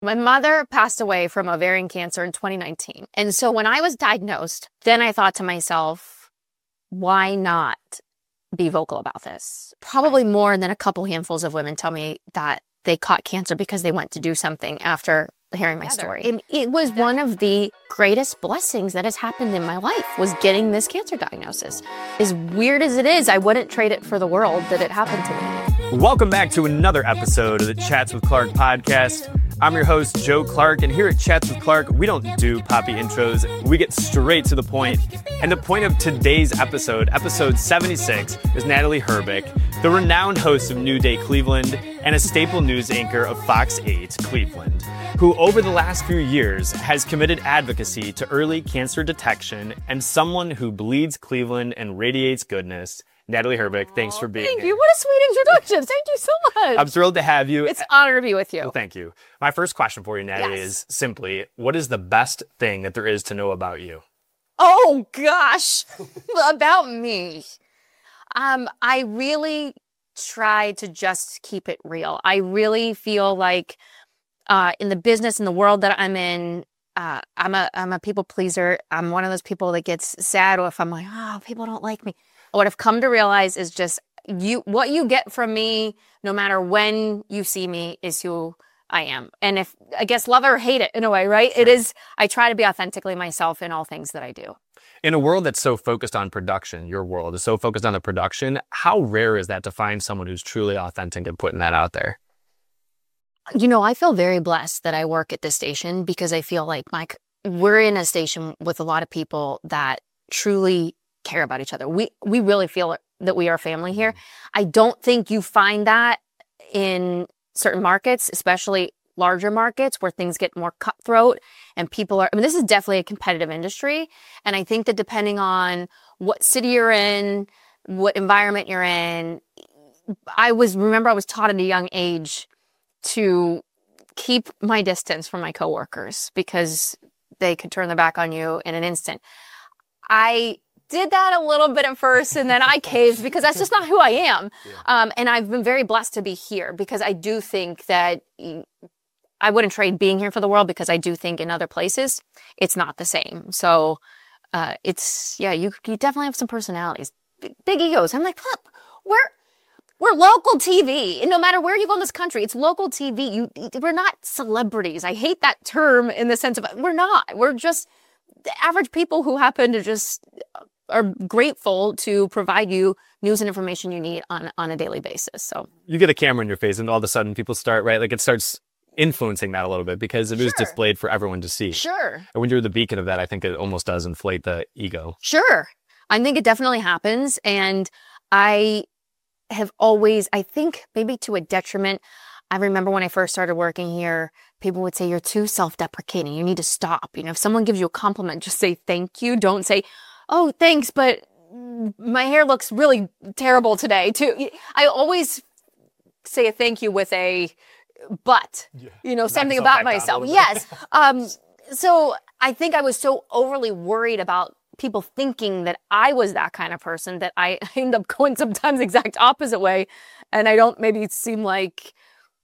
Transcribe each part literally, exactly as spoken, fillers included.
My mother passed away from ovarian cancer in twenty nineteen. And so when I was diagnosed, then I thought to myself, why not be vocal about this? Probably more than a couple handfuls of women tell me that they caught cancer because they went to do something after hearing my story. It, it was one of the greatest blessings that has happened in my life, was getting this cancer diagnosis. As weird as it is, I wouldn't trade it for the world that it happened to me. Welcome back to another episode of the Chats with Clark podcast. I'm your host, Joe Clark, and here at Chats with Clark, we don't do poppy intros. We get straight to the point. And the point of today's episode, episode seventy-six, is Natalie Herbik, the renowned host of New Day Cleveland and a staple news anchor of Fox eight Cleveland, who over the last few years has committed advocacy to early cancer detection and someone who bleeds Cleveland and radiates goodness. Natalie Herbik, thanks for being Thank here. you. What a sweet introduction. Thank you so much. I'm thrilled to have you. It's an honor to be with you. Well, thank you. My first question for you, Natalie, Yes. is simply, what is the best thing that there is to know about you? Oh, gosh. About me. Um, I really try to just keep it real. I really feel like uh, in the business, in the world that I'm in, uh, I'm a I'm a people pleaser. I'm one of those people that gets sad if I'm like, oh, people don't like me. What I've come to realize is just you. What you get from me, no matter when you see me, is who I am. And if, I guess, love or hate it in a way, right? It is, I try to be authentically myself in all things that I do. In a world that's so focused on production, your world is so focused on the production, how rare is that to find someone who's truly authentic and putting that out there? You know, I feel very blessed that I work at this station because I feel like my, we're in a station with a lot of people that truly care about each other. We we really feel that we are family here. I don't think you find that in certain markets, especially larger markets where things get more cutthroat and people are, I mean, this is definitely a competitive industry. And I think that depending on what city you're in, what environment you're in, I was, remember I was taught at a young age to keep my distance from my coworkers because they could turn their back on you in an instant. I did that a little bit at first, and then I caved because that's just not who I am. Yeah. Um, and I've been very blessed to be here because I do think that I wouldn't trade being here for the world because I do think in other places it's not the same. So uh, it's, yeah, you you definitely have some personalities, big, big egos. I'm like, look, we're, we're local T V. And no matter where you go in this country, it's local T V. You, we're not celebrities. I hate that term in the sense of, we're not. We're just the average people who happen to just are grateful to provide you news and information you need on, on a daily basis. So you get a camera in your face and all of a sudden people start, right? Like it starts influencing that a little bit because it Sure. is displayed for everyone to see. Sure. And when you're the beacon of that, I think it almost does inflate the ego. Sure. I think it definitely happens. And I have always, I think maybe to a detriment, I remember when I first started working here, people would say, you're too self-deprecating. You need to stop. You know, if someone gives you a compliment, just say thank you. Don't say, oh, thanks, but my hair looks really terrible today, too. I always say a thank you with a but, yeah. you know, something about myself. Yes. um, so I think I was so overly worried about people thinking that I was that kind of person that I end up going sometimes exact opposite way. And I don't maybe seem like,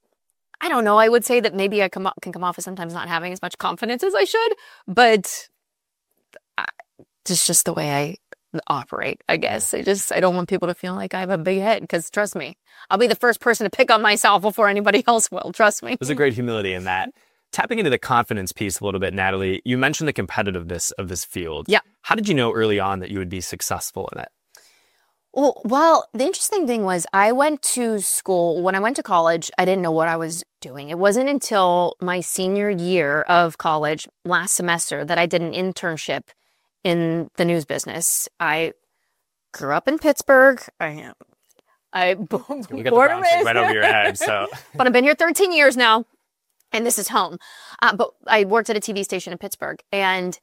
I don't know, I would say that maybe I come up, can come off as sometimes not having as much confidence as I should, but I, it's just the way I operate, I guess. I just, I don't want people to feel like I have a big head because trust me, I'll be the first person to pick on myself before anybody else will. Trust me. There's a great humility in that. Tapping into the confidence piece a little bit, Natalie, you mentioned the competitiveness of this field. Yeah. How did you know early on that you would be successful in it? Well, well, the interesting thing was I went to school, when I went to college, I didn't know what I was doing. It wasn't until my senior year of college, last semester, that I did an internship in the news business. I grew up in Pittsburgh. I I born We got the brown thing right over your head. So, but I've been here thirteen years now, and this is home. Uh, but I worked at a T V station in Pittsburgh, and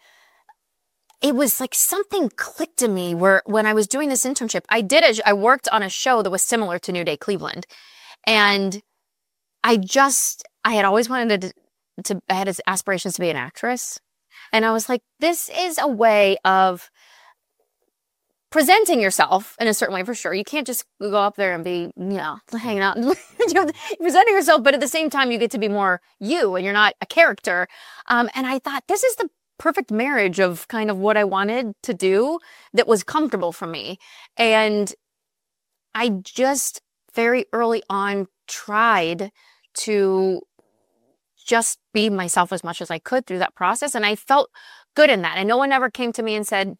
it was like something clicked in me where when I was doing this internship, I did a, I worked on a show that was similar to New Day Cleveland, and I just I had always wanted to, to I had aspirations to be an actress. And I was like, this is a way of presenting yourself in a certain way for sure. You can't just go up there and be, you know, hanging out and presenting yourself, but at the same time, you get to be more you and you're not a character. Um, and I thought this is the perfect marriage of kind of what I wanted to do that was comfortable for me. And I just very early on tried to just be myself as much as I could through that process. And I felt good in that. And no one ever came to me and said,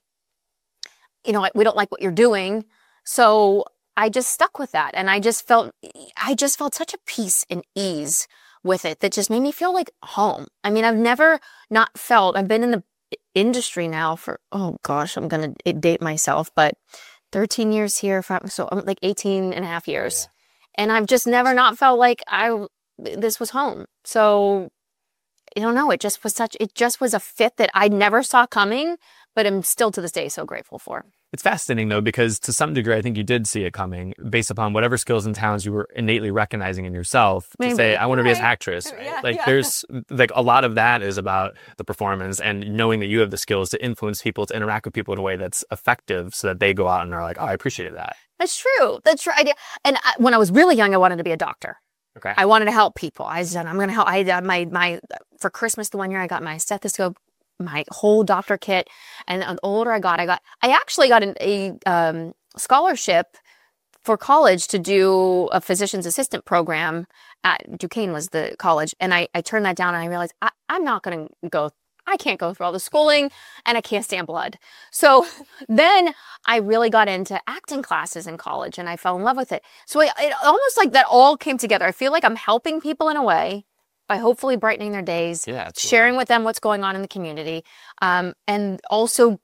you know, we don't like what you're doing. So I just stuck with that. And I just felt, I just felt such a peace and ease with it that just made me feel like home. I mean, I've never not felt, I've been in the industry now for, oh gosh, I'm going to date myself, but thirteen years here, so I'm like eighteen and a half years. Yeah. And I've just never not felt like I, this was home. So I don't know. It just was such, it just was a fit that I never saw coming, but I'm still to this day so grateful for. It's fascinating though, because to some degree, I think you did see it coming based upon whatever skills and talents you were innately recognizing in yourself to Maybe. say, I want to be an actress. Right? Yeah, like yeah. there's like a lot of that is about the performance and knowing that you have the skills to influence people, to interact with people in a way that's effective so that they go out and are like, oh, I appreciated that. That's true. That's true. I, and I, when I was really young, I wanted to be a doctor. Okay. I wanted to help people. I said, I'm going to help. I uh, my, my, for Christmas, the one year I got my stethoscope, my whole doctor kit. And the older I got, I got, I actually got an, a um, scholarship for college to do a physician's assistant program at Duquesne was the college. And I, I turned that down and I realized I, I'm not going to go, I can't go through all the schooling and I can't stand blood. So then I really got into acting classes in college and I fell in love with it. So it, it almost like that all came together. I feel like I'm helping people in a way by hopefully brightening their days, yeah, sharing with them what's going on in the community, um, and also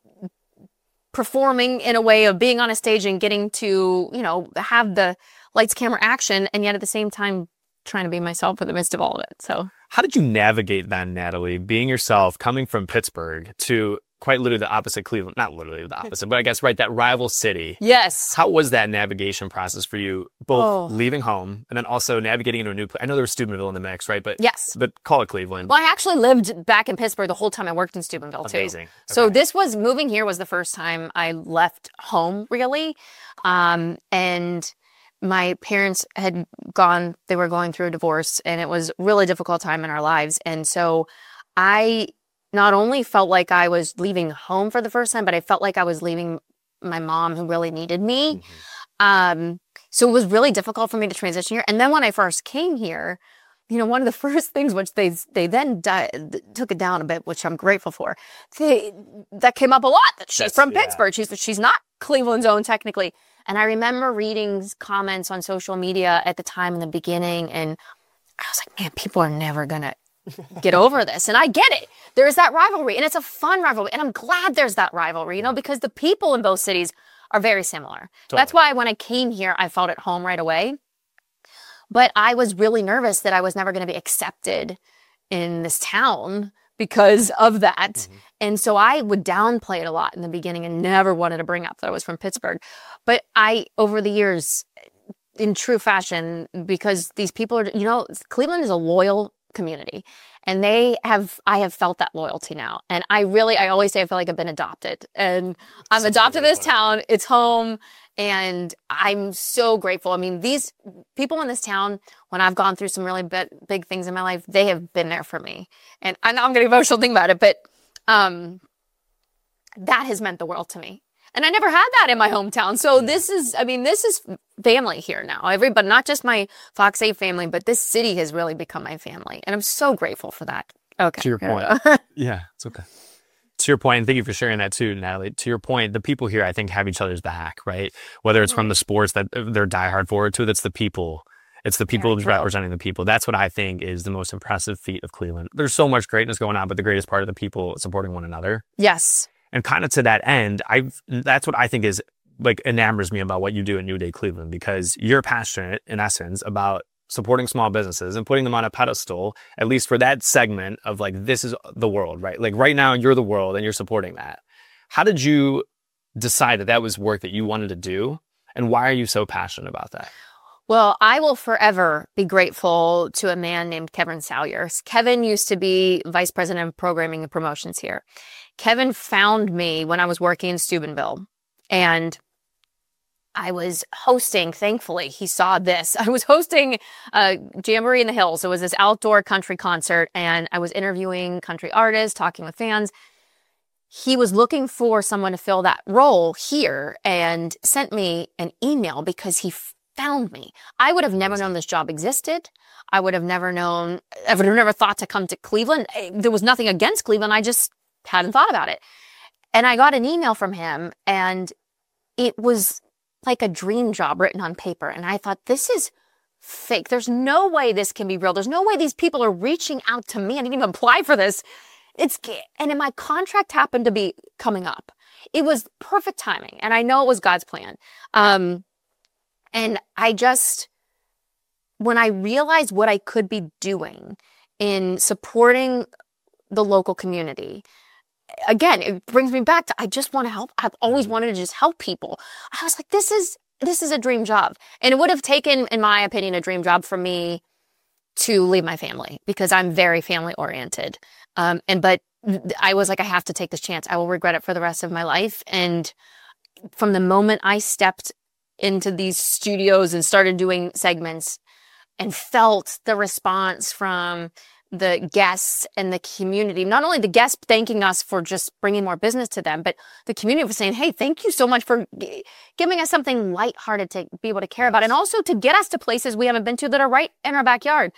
performing in a way of being on a stage and getting to, you know, have the lights, camera, action, and yet at the same time trying to be myself in the midst of all of it. So how did you navigate then, Natalie, being yourself, coming from Pittsburgh to quite literally the opposite Cleveland, not literally the opposite, but I guess, right, that rival city. Yes. How was that navigation process for you, both oh. leaving home and then also navigating into a new place? I know there was Steubenville in the mix, right? But yes. But call it Cleveland. Well, I actually lived back in Pittsburgh the whole time I worked in Steubenville, too. Amazing. Okay. So this was, moving here was the first time I left home, really. Um, and my parents had gone, they were going through a divorce, and it was a really difficult time in our lives. And so I not only felt like I was leaving home for the first time, but I felt like I was leaving my mom who really needed me. Mm-hmm. Um, so it was really difficult for me to transition here. And then when I first came here, you know, one of the first things, which they they then di- took it down a bit, which I'm grateful for, they, that came up a lot, that she's That's, from yeah. Pittsburgh. She's, she's not Cleveland's own technically. And I remember reading comments on social media at the time in the beginning, and I was like, man, people are never going to get over this. And I get it. There's that rivalry, and it's a fun rivalry. And I'm glad there's that rivalry, you know, because the people in both cities are very similar. Totally. That's why when I came here, I felt at home right away. But I was really nervous that I was never going to be accepted in this town because of that. Mm-hmm. And so I would downplay it a lot in the beginning and never wanted to bring up that I was from Pittsburgh. But I, over the years, in true fashion, because these people are, you know, Cleveland is a loyal community, and they have, I have felt that loyalty now. And I really, I always say I feel like I've been adopted, and I'm adopted this town. It's home. And I'm so grateful. I mean, these people in this town, when I've gone through some really big, big things in my life, they have been there for me. And I know I'm getting emotional thinking about it, but um, that has meant the world to me. And I never had that in my hometown. So this is, I mean, this is family here now. Everybody, not just my Fox eight family, but this city has really become my family. And I'm so grateful for that. Okay. To your point. Yeah, it's okay. To your point, and thank you for sharing that too, Natalie. To your point, the people here, I think, have each other's back, right? Whether it's from the sports that they're diehard forward to, that's the people. It's the people yeah, representing the people. That's what I think is the most impressive feat of Cleveland. There's so much greatness going on, but the greatest part of the people supporting one another. Yes. And kind of to that end, I've that's what I think is like enamors me about what you do at New Day Cleveland, because you're passionate, in essence, about supporting small businesses and putting them on a pedestal, at least for that segment of like, this is the world, right? Like right now you're the world and you're supporting that. How did you decide that that was work that you wanted to do? And why are you so passionate about that? Well, I will forever be grateful to a man named Kevin Salyers. Kevin used to be vice president of programming and promotions here. Kevin found me when I was working in Steubenville. And I was hosting, thankfully, he saw this. I was hosting a Jamboree in the Hills. It was this outdoor country concert, and I was interviewing country artists, talking with fans. He was looking for someone to fill that role here and sent me an email because he found me. I would have never known this job existed. I would have never known, I would have never thought to come to Cleveland. There was nothing against Cleveland. I just hadn't thought about it. And I got an email from him, and it was like a dream job written on paper. And I thought, this is fake. There's no way this can be real. There's no way these people are reaching out to me. I didn't even apply for this. It's, and then my contract happened to be coming up. It was perfect timing. And I know it was God's plan. Um, and I just, when I realized what I could be doing in supporting the local community, again, it brings me back to, I just want to help. I've always wanted to just help people. I was like, this is, this is a dream job. And it would have taken, in my opinion, a dream job for me to leave my family because I'm very family oriented. Um, and, but I was like, I have to take this chance. I will regret it for the rest of my life. And from the moment I stepped into these studios and started doing segments and felt the response from the guests and the community, not only the guests thanking us for just bringing more business to them, but the community was saying, hey, thank you so much for g- giving us something lighthearted to be able to care about, and also to get us to places we haven't been to that are right in our backyard.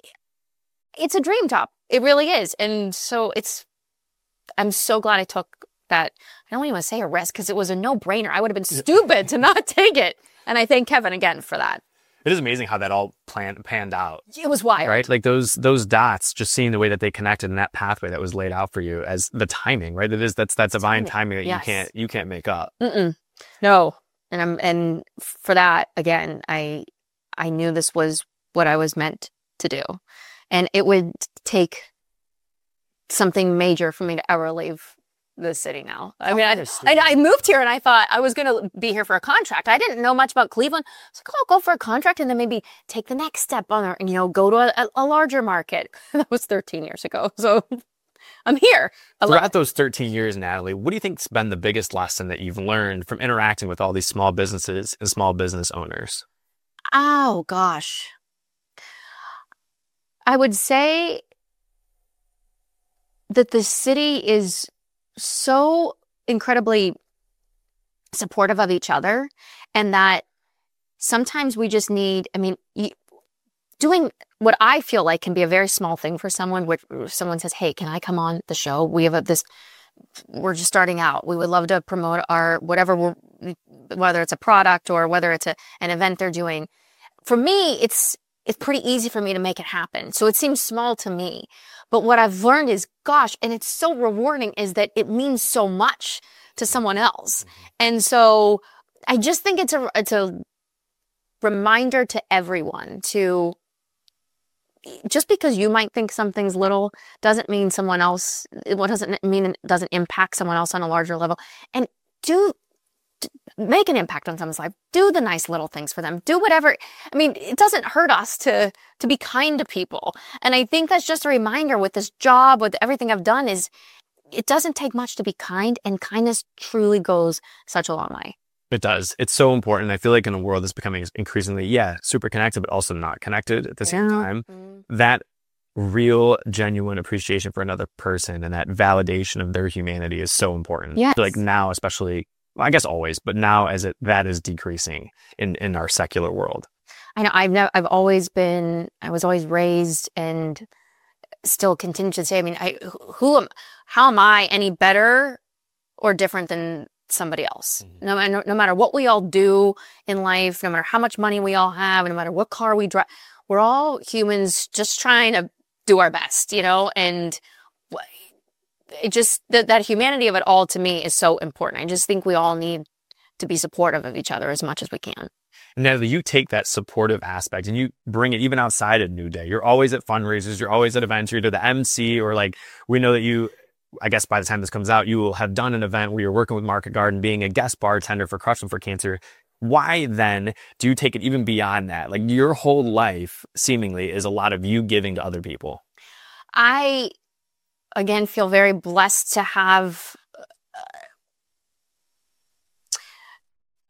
It's a dream job. It really is. And so it's, I'm so glad I took that. I don't even want to say a risk because it was a no-brainer. I would have been stupid to not take it. And I thank Kevin again for that. It is amazing how that all planned, panned out. It was wild. Right? Like those those dots, just seeing the way that they connected and that pathway that was laid out for you as the timing, right? It is, that's that divine timing that Yes. you can't you can't make up. Mm-mm. No. And I'm, and for that, again, I, I knew this was what I was meant to do. And it would take something major for me to ever leave the city now. I mean, I, I, I moved here and I thought I was going to be here for a contract. I didn't know much about Cleveland. I was like, oh, I'll go for a contract and then maybe take the next step on it and, you know, go to a, a larger market. That was thirteen years ago. So I'm here. Throughout those thirteen years, Natalie, what do you think's been the biggest lesson that you've learned from interacting with all these small businesses and small business owners? Oh, gosh. I would say that the city is so incredibly supportive of each other, and that sometimes we just need, I mean, you, doing what I feel like can be a very small thing for someone, which someone says, hey, can I come on the show? We have a, this, we're just starting out. We would love to promote our, whatever, we're, whether it's a product or whether it's a, an event they're doing. For me, it's, it's pretty easy for me to make it happen. So it seems small to me. But what I've learned is, gosh, and it's so rewarding, is that it means so much to someone else. Mm-hmm. And so I just think it's a, it's a reminder to everyone to, just because you might think something's little doesn't mean someone else, what doesn't mean it doesn't impact someone else on a larger level. And do, make an impact on someone's life. Do the nice little things for them. Do whatever. I mean, it doesn't hurt us to to be kind to people. And I think that's just a reminder with this job, with everything I've done, is it doesn't take much to be kind, and kindness truly goes such a long way. It does. It's so important. I feel like in a world that's becoming increasingly, yeah, super connected, but also not connected at the same time, mm-hmm. that real, genuine appreciation for another person and that validation of their humanity is so important. Yes. I feel like now, especially, well, I guess always, but now as it that is decreasing in, in our secular world. I know I've never, I've always been, I was always raised and still continue to say, I mean, I, who am, how am I any better or different than somebody else? Mm-hmm. No, no, no matter what we all do in life, no matter how much money we all have, no matter what car we drive, we're all humans just trying to do our best, you know, and it just, that, that humanity of it all to me is so important. I just think we all need to be supportive of each other as much as we can. Natalie, you take that supportive aspect and you bring it even outside of New Day. You're always at fundraisers. You're always at events. You're either the M C or, like, we know that you, I guess by the time this comes out, you will have done an event where you're working with Market Garden, being a guest bartender for Crush Them for Cancer. Why then do you take it even beyond that? Like, your whole life seemingly is a lot of you giving to other people. I, again, feel very blessed to have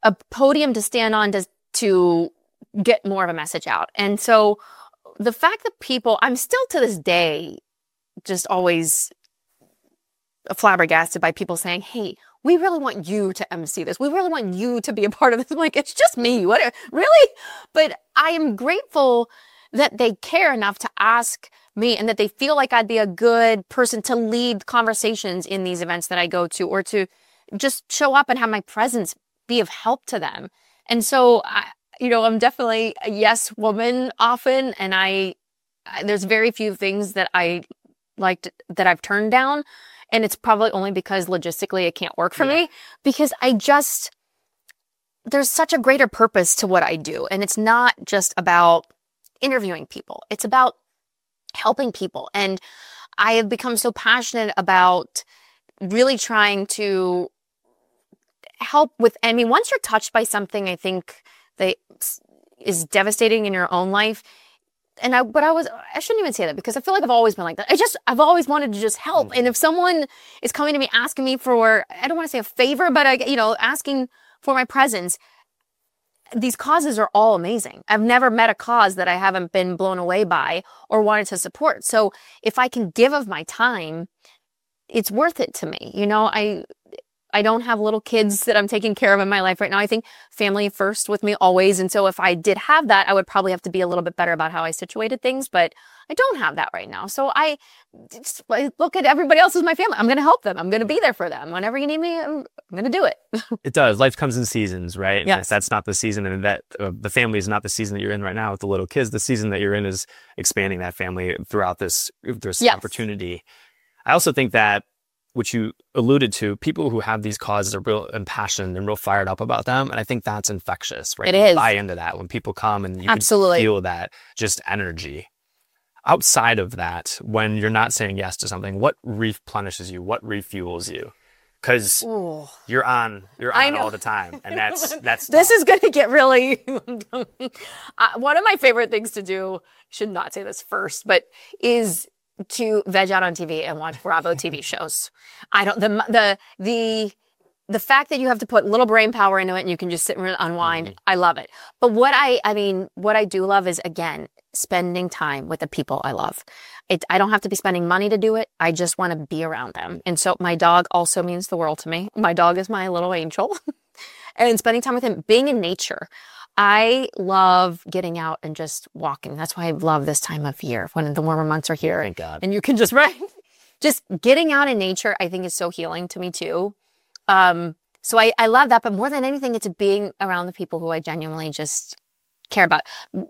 a podium to stand on to, to get more of a message out. And so the fact that people, I'm still to this day, just always flabbergasted by people saying, hey, we really want you to M C this. We really want you to be a part of this. I'm like, it's just me. What? Really? But I am grateful that they care enough to ask me and that they feel like I'd be a good person to lead conversations in these events that I go to, or to just show up and have my presence be of help to them. And so, I, you know, I'm definitely a yes woman often. And I, I there's very few things that I liked that I've turned down. And it's probably only because logistically it can't work for yeah. me, because I just, there's such a greater purpose to what I do. And it's not just about interviewing people. It's about helping people. And I have become so passionate about really trying to help with, I mean, once you're touched by something, I think that is devastating in your own life. And I, but I was, I shouldn't even say that, because I feel like I've always been like that. I just, I've always wanted to just help. And if someone is coming to me asking me for, I don't want to say a favor, but I, you know, asking for my presence, these causes are all amazing. I've never met a cause that I haven't been blown away by or wanted to support. So if I can give of my time, it's worth it to me. You know, I, I don't have little kids that I'm taking care of in my life right now. I think family first with me always. And so if I did have that, I would probably have to be a little bit better about how I situated things, but I don't have that right now. So I, just, I look at everybody else as my family. I'm going to help them. I'm going to be there for them. Whenever you need me, I'm, I'm going to do it. It does. Life comes in seasons, right? Yes. And if that's not the season, and that uh, the family is not the season that you're in right now with the little kids. The season that you're in is expanding that family throughout this, this yes. opportunity. I also think that, which you alluded to, people who have these causes are real impassioned and real fired up about them. And I think that's infectious, right? It is. You buy into that when people come and you Absolutely. can feel that just energy. Outside of that, when you're not saying yes to something, what replenishes you? What refuels you? Because you're on, you're on all the time, and that's that's. This is going to get really. uh, one of my favorite things to do, should not say this first, but is to veg out on T V and watch Bravo T V shows. I don't the the the. The fact that you have to put little brain power into it and you can just sit and unwind, mm-hmm. I love it. But what I, I mean, what I do love is, again, spending time with the people I love. It, I don't have to be spending money to do it. I just want to be around them. And so my dog also means the world to me. My dog is my little angel. And spending time with him, being in nature. I love getting out and just walking. That's why I love this time of year, when the warmer months are here. Thank God. And you can just, right? Just getting out in nature, I think, is so healing to me too. Um, so I, I love that, but more than anything, it's being around the people who I genuinely just care about.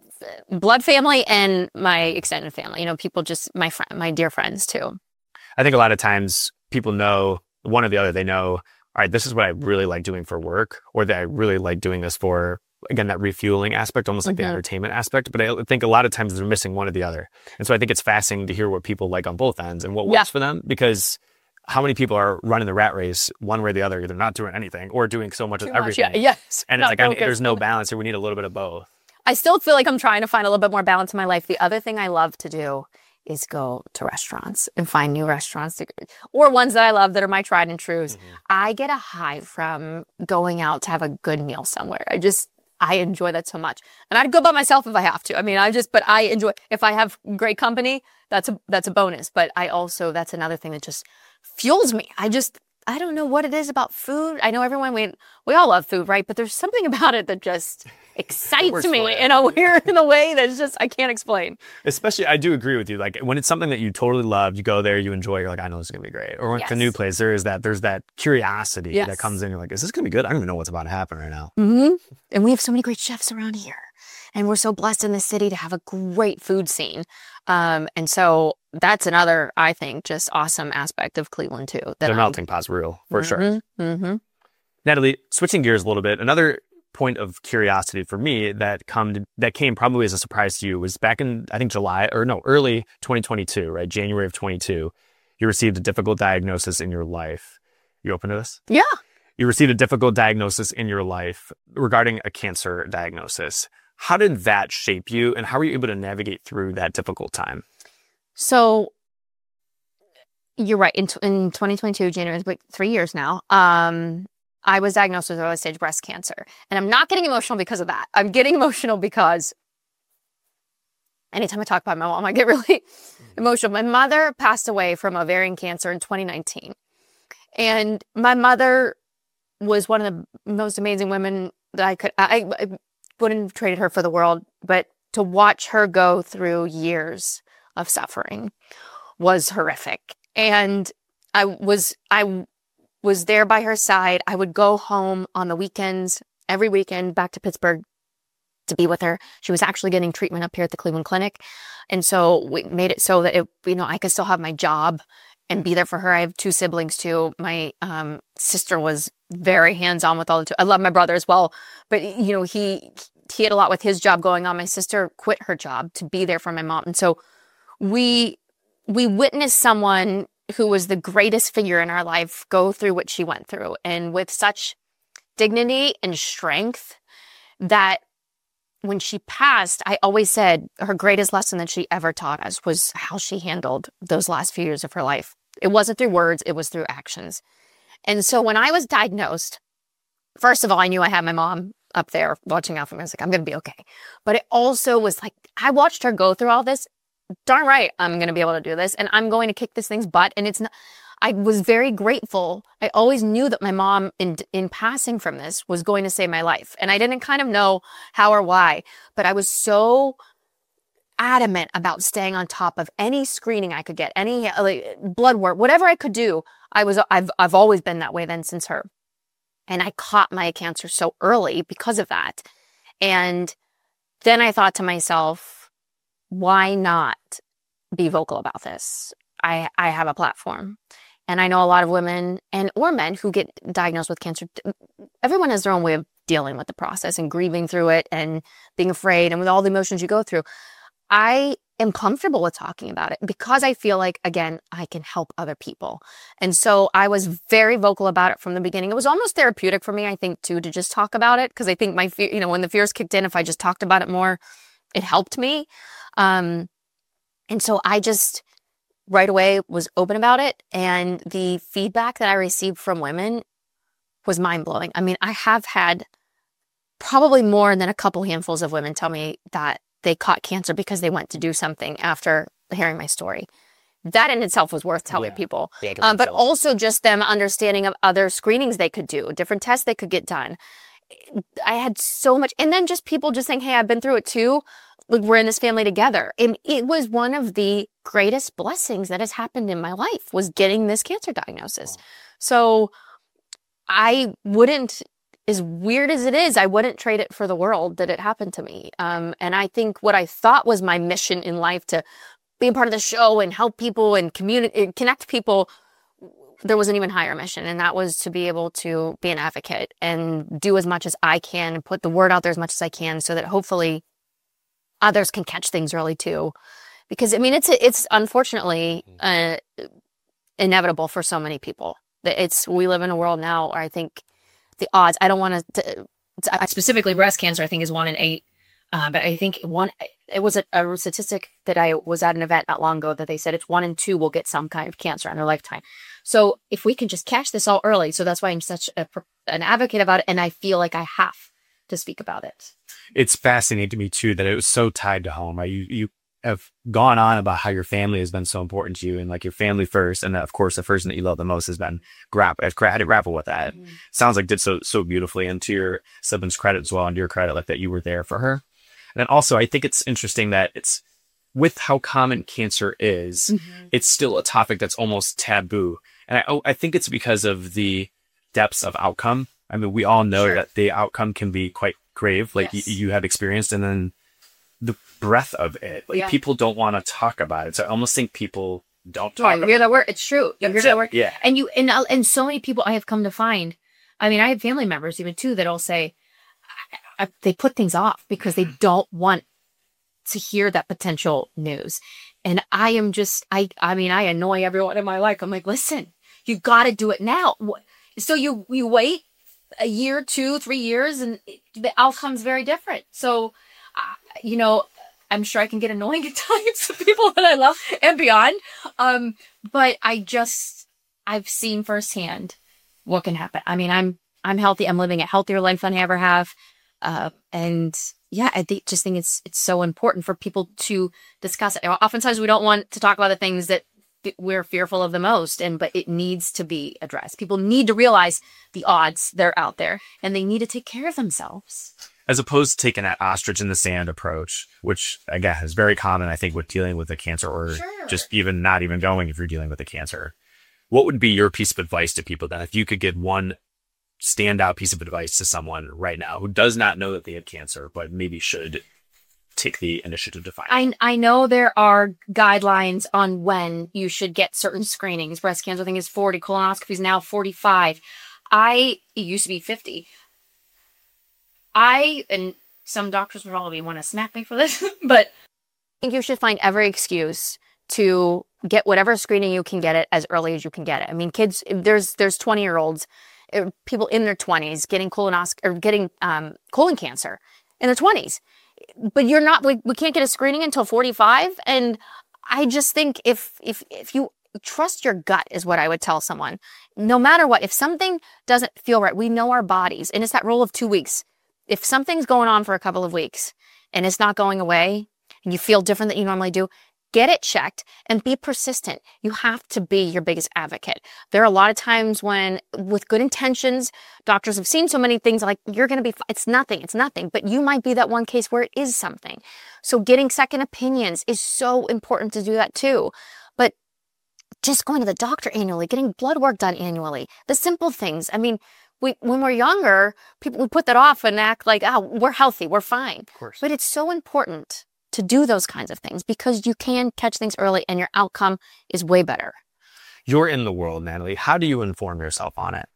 Blood family and my extended family, you know, people just, my friend, my dear friends too. I think a lot of times people know one or the other. They know, all right, this is what I really like doing for work, or that I really like doing this for, again, that refueling aspect, almost like mm-hmm. the entertainment aspect. But I think a lot of times they're missing one or the other. And so I think it's fascinating to hear what people like on both ends and what works yeah. for them, because how many people are running the rat race one way or the other, either not doing anything or doing so much Too of everything. Much, yeah, yes. And it's like, I mean, there's no balance here. We need a little bit of both. I still feel like I'm trying to find a little bit more balance in my life. The other thing I love to do is go to restaurants and find new restaurants to, or ones that I love that are my tried and trues. Mm-hmm. I get a high from going out to have a good meal somewhere. I just, I enjoy that so much. And I'd go by myself if I have to. I mean, I just, but I enjoy, if I have great company, that's a, that's a bonus. But I also, that's another thing that just fuels me. I just, I don't know what it is about food. I know everyone, we, we all love food, right? But there's something about it that just excites me in a weird, in a way that's just, I can't explain. Especially, I do agree with you. Like when it's something that you totally love, you go there, you enjoy, you're like, I know this is going to be great. Or when yes. it's a new place, there is that, there's that curiosity yes. that comes in. You're like, is this going to be good? I don't even know what's about to happen right now. Mm-hmm. And we have so many great chefs around here. And we're so blessed in this city to have a great food scene. Um, and so that's another, I think, just awesome aspect of Cleveland too. The melting pot's real, for mm-hmm, sure. Mm-hmm. Natalie, switching gears a little bit, another point of curiosity for me that come to, that came probably as a surprise to you was back in, I think, July, or no, early twenty twenty-two, right? January of twenty-two, you received a difficult diagnosis in your life. You open to this? Yeah. You received a difficult diagnosis in your life regarding a cancer diagnosis. How did that shape you, and how were you able to navigate through that difficult time? So you're right. In, in twenty twenty-two, January, like three years now, um, I was diagnosed with early stage breast cancer. And I'm not getting emotional because of that. I'm getting emotional because anytime I talk about my mom, I get really emotional. My mother passed away from ovarian cancer in twenty nineteen. And my mother was one of the most amazing women that I could, I, I wouldn't have traded her for the world, but to watch her go through years of suffering was horrific. And I was, I was there by her side. I would go home on the weekends, every weekend, back to Pittsburgh to be with her. She was actually getting treatment up here at the Cleveland Clinic. And so we made it so that, it, you know, I could still have my job and be there for her. I have two siblings too. My um, sister was very hands-on with all the two. I love my brother as well, but you know, he, he had a lot with his job going on. My sister quit her job to be there for my mom. And so we, we witnessed someone who was the greatest figure in our life go through what she went through, and with such dignity and strength that when she passed, I always said her greatest lesson that she ever taught us was how she handled those last few years of her life. It wasn't through words, it was through actions. And so when I was diagnosed, first of all, I knew I had my mom up there watching out for me. I was like, I'm going to be okay. But it also was like, I watched her go through all this. Darn right, I'm going to be able to do this, and I'm going to kick this thing's butt. And it's not, I was very grateful. I always knew that my mom, in in passing from this, was going to save my life. And I didn't kind of know how or why, but I was so adamant about staying on top of any screening I could get, any like, blood work, whatever I could do. I was, I've, I've always been that way then since her. And I caught my cancer so early because of that. And then I thought to myself, why not be vocal about this? I, I have a platform. And I know a lot of women and or men who get diagnosed with cancer. Everyone has their own way of dealing with the process and grieving through it and being afraid and with all the emotions you go through. I am comfortable with talking about it because I feel like, again, I can help other people. And so I was very vocal about it from the beginning. It was almost therapeutic for me, I think, too, to just talk about it. Because I think my fear, you know, when the fears kicked in, if I just talked about it more, it helped me. Um, and so I just right away was open about it. And the feedback that I received from women was mind blowing. I mean, I have had probably more than a couple handfuls of women tell me that they caught cancer because they went to do something after hearing my story. That in itself was worth telling yeah, people. Um, but also just them understanding of other screenings they could do, different tests they could get done. I had so much. And then just people just saying, hey, I've been through it too. Like, we're in this family together. And it was one of the greatest blessings that has happened in my life, was getting this cancer diagnosis. Oh. So I wouldn't, as weird as it is, I wouldn't trade it for the world that it happened to me. Um, and I think what I thought was my mission in life, to be a part of the show and help people and communicate, connect people, there was an even higher mission. And that was to be able to be an advocate and do as much as I can and put the word out there as much as I can, so that hopefully others can catch things early too. Because I mean, it's, it's unfortunately uh, inevitable for so many people. It's, we live in a world now where I think the odds, I don't want to, specifically breast cancer, I think is one in eight. Uh, but I think one, it was a, a statistic that I was at an event not long ago that they said it's one in two will get some kind of cancer in their lifetime. So if we can just catch this all early, so that's why I'm such a, an advocate about it. And I feel like I have to speak about it. It's fascinating to me too, that it was so tied to home, right? You, you have gone on about how your family has been so important to you, and like your family first. And of course, the person that you love the most has been grapple, had to grapple with that. Mm-hmm. Sounds like did so, so beautifully, and to your siblings' credit as well, and to your credit, like that you were there for her. And then also, I think it's interesting that it's, with how common cancer is, mm-hmm. it's still a topic that's almost taboo. And I, I think it's because of the depths of outcome. I mean, we all know sure. that the outcome can be quite grave, like yes. y- you have experienced, and then the breadth of it. Like, yeah. people don't want to talk about it. So I almost think people don't talk well, about you hear that word? It's true. You hear that word? Yeah. And you, and, and so many people I have come to find, I mean, I have family members even too, that'll say, I, I, they put things off because they don't want to hear that potential news. And I am just, I, I mean, I annoy everyone in my life. I'm like, listen, you got to do it now. So you, you wait a year, two, three years, and the outcome's very different. So, uh, you know, I'm sure I can get annoying at times to people that I love and beyond. Um, but I just, I've seen firsthand what can happen. I mean, I'm, I'm healthy. I'm living a healthier life than I ever have. Uh, and yeah, I think, just think it's, it's so important for people to discuss it. Oftentimes we don't want to talk about the things that we're fearful of the most, and, but it needs to be addressed. People need to realize the odds that are out there, and they need to take care of themselves. As opposed to taking that ostrich in the sand approach, which again is very common, I think, with dealing with a cancer, or Sure. just even not even going if you're dealing with a cancer. What would be your piece of advice to people then? If you could give one standout piece of advice to someone right now who does not know that they have cancer, but maybe should take the initiative to find I, I know there are guidelines on when you should get certain screenings. Breast cancer, I think, is forty. Colonoscopy is now forty-five. I, it used to be fifty. I, and some doctors would probably want to smack me for this, but I think you should find every excuse to get whatever screening you can get it as early as you can get it. I mean, kids, there's there's twenty year olds, people in their twenties getting colonoscopy or getting um, colon cancer in their twenties. But you're not, we, we can't get a screening until forty-five. And I just think if, if, if you trust your gut is what I would tell someone, no matter what, if something doesn't feel right, we know our bodies, and it's that rule of two weeks. If something's going on for a couple of weeks and it's not going away and you feel different than you normally do, get it checked and be persistent. You have to be your biggest advocate. There are a lot of times when, with good intentions, doctors have seen so many things like, you're going to be, it's nothing, it's nothing. But you might be that one case where it is something. So getting second opinions is so important to do that too. But just going to the doctor annually, getting blood work done annually, the simple things. I mean, we, when we're younger, people, we put that off and act like, oh, we're healthy, we're fine. Of course. But it's so important to do those kinds of things because you can catch things early and your outcome is way better. You're in the world, Natalie. How do you inform yourself on it?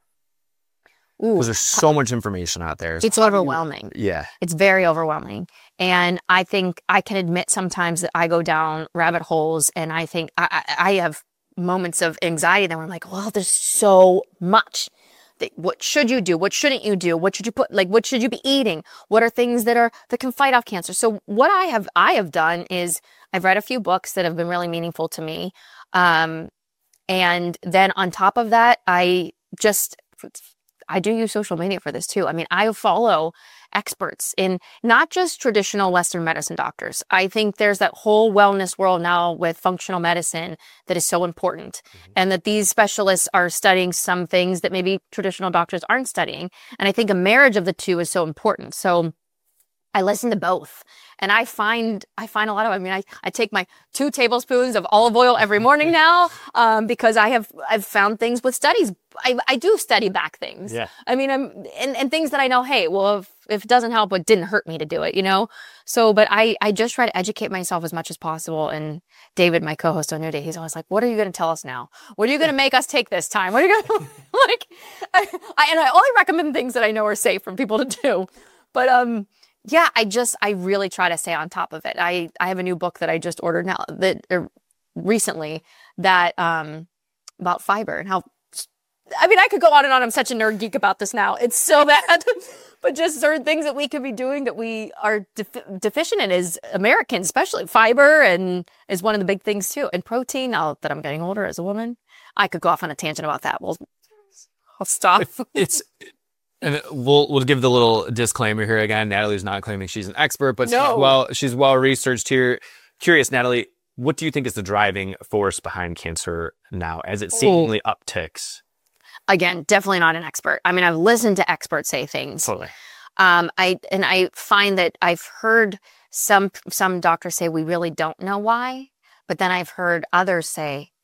Ooh, Because there's so much information out there. it's overwhelming. Yeah. It's very overwhelming. And I think I can admit sometimes that I go down rabbit holes, and I think I, I, I have moments of anxiety that where I'm like, well, there's so much. What should you do? What shouldn't you do? What should you put, like, what should you be eating? What are things that are, that can fight off cancer? So what I have, I have done is I've read a few books that have been really meaningful to me. Um, and then on top of that, I just, I do use social media for this too. I mean, I follow experts in not just traditional Western medicine doctors. I think there's that whole wellness world now with functional medicine that is so important, mm-hmm. and that these specialists are studying some things that maybe traditional doctors aren't studying. And I think a marriage of the two is so important. So I listen to both, and I find I find a lot of. I mean, I, I take my two tablespoons of olive oil every morning now, um, because I have I've found things with studies. I, I do study back things. Yeah. I mean, I'm and, and things that I know. Hey, well, if, if it doesn't help, it didn't hurt me to do it, you know. So, but I I just try to educate myself as much as possible. And David, my co-host on New Day, he's always like, "What are you going to tell us now? What are you going to make us take this time? What are you going to like?" I, I and I only recommend things that I know are safe for people to do, but um. Yeah, I just, I really try to stay on top of it. I, I have a new book that I just ordered now that er, recently that, um, about fiber and how, I mean, I could go on and on. I'm such a nerd geek about this now. It's so bad, but just certain things that we could be doing that we are def- deficient in as Americans, especially fiber, and is one of the big things too. And protein, now that I'm getting older as a woman, I could go off on a tangent about that. Well, I'll stop. It's, And we'll we'll give the little disclaimer here again. Natalie's not claiming she's an expert, but No. she's well she's well researched here. Curious, Natalie, what do you think is the driving force behind cancer now, as it seemingly Oh. upticks? Again, definitely not an expert. I mean, I've listened to experts say things. Totally. Um, I and I find that I've heard some some doctors say we really don't know why, but then I've heard others say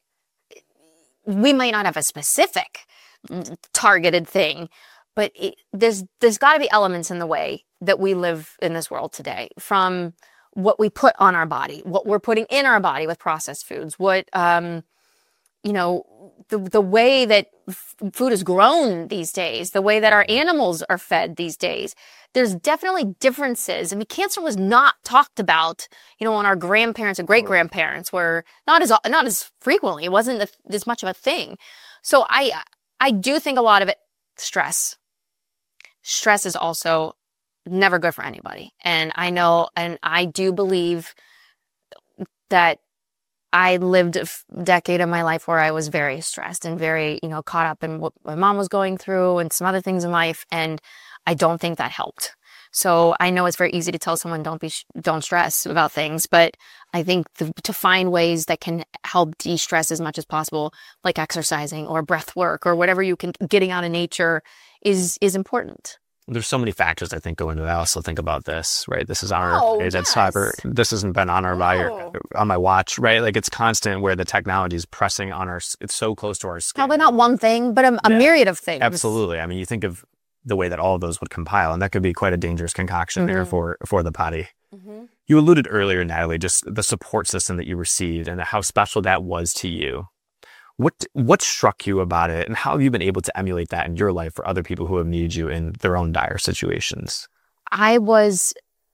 we might not have a specific targeted thing. But it, there's there's got to be elements in the way that we live in this world today, from what we put on our body, what we're putting in our body with processed foods, what um, you know, the the way that f- food is grown these days, the way that our animals are fed these days. There's definitely differences. I mean, cancer was not talked about, you know, when our grandparents and great grandparents were not as not as frequently. It wasn't a, as much of a thing. So I I do think a lot of it stress. Stress is also never good for anybody. And I know, and I do believe that I lived a f- decade of my life where I was very stressed and very, you know, caught up in what my mom was going through and some other things in life. And I don't think that helped. So I know it's very easy to tell someone don't be, don't stress about things, but I think the, to find ways that can help de-stress as much as possible, like exercising or breath work or whatever you can, getting out of nature is, is important. There's so many factors I think go into that. I also think about this, right? This is on our, Oh, it's yes. cyber. This hasn't been on our, Oh. on my watch, right? Like it's constant where the technology is pressing on our, it's so close to our skin. Probably not one thing, but a, a Yeah. myriad of things. Absolutely. I mean, you think of the way that all of those would compile, and that could be quite a dangerous concoction Mm-hmm. there for, for the body. Mm-hmm. You alluded earlier, Natalie, just the support system that you received and how special that was to you. What what struck you about it, and how have you been able to emulate that in your life for other people who have needed you in their own dire situations? I was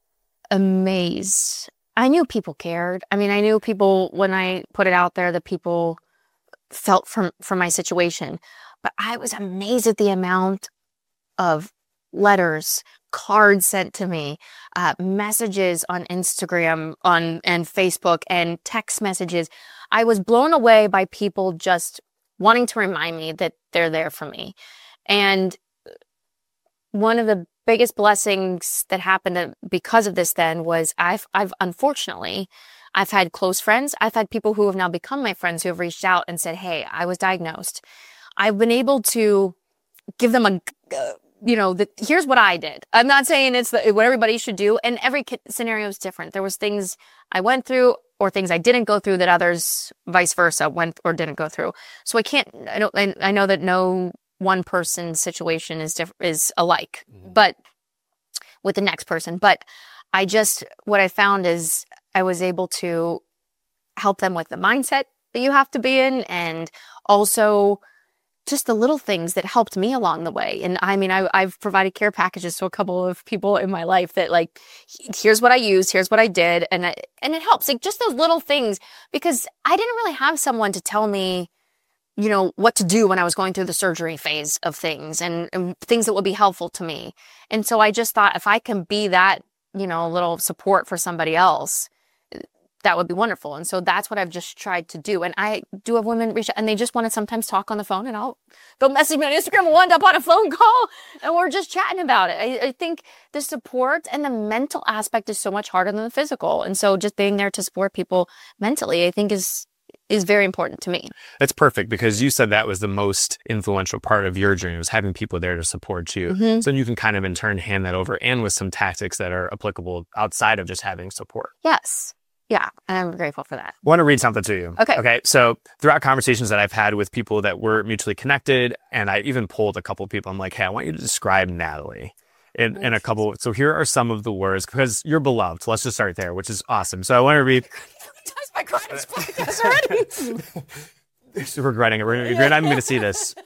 amazed. I knew people cared. I mean, I knew people when I put it out there that people felt from from my situation, but I was amazed at the amount of letters, cards sent to me, uh, messages on Instagram, on and Facebook, and text messages. I was blown away by people just wanting to remind me that they're there for me. And one of the biggest blessings that happened because of this then was I've, I've unfortunately, I've had close friends. I've had people who have now become my friends who have reached out and said, hey, I was diagnosed. I've been able to give them a, uh, you know, the, here's what I did. I'm not saying it's the, what everybody should do. And every scenario is different. There was things I went through or things I didn't go through that others vice versa went or didn't go through. So I can't, I don't, I, I know that no one person's situation is diff- is alike, mm-hmm. but with the next person. But I just, what I found is I was able to help them with the mindset that you have to be in, and also just the little things that helped me along the way. And I mean, I, I've provided care packages to a couple of people in my life that like, here's what I used, here's what I did. And I, and it helps, like just those little things, because I didn't really have someone to tell me, you know, what to do when I was going through the surgery phase of things and, and things that would be helpful to me. And so I just thought if I can be that, you know, little support for somebody else, that would be wonderful. And so that's what I've just tried to do. And I do have women reach out and they just want to sometimes talk on the phone, and I'll, they'll message me on Instagram and we'll end up on a phone call and we're just chatting about it. I, I think the support and the mental aspect is so much harder than the physical. And so just being there to support people mentally, I think is, is very important to me. That's perfect, because you said that was the most influential part of your journey, was having people there to support you. Mm-hmm. So you can kind of in turn hand that over, and with some tactics that are applicable outside of just having support. Yes. Yeah, I'm grateful for that. I want to read something to you. Okay. Okay. So throughout conversations that I've had with people that were mutually connected, and I even polled a couple of people, I'm like, hey, I want you to describe Natalie in, in a couple. So here are some of the words, because you're beloved. So let's just start there, which is awesome. So I want to read. That's my credits podcast already. You're regretting it. We're, you're not even going to see this.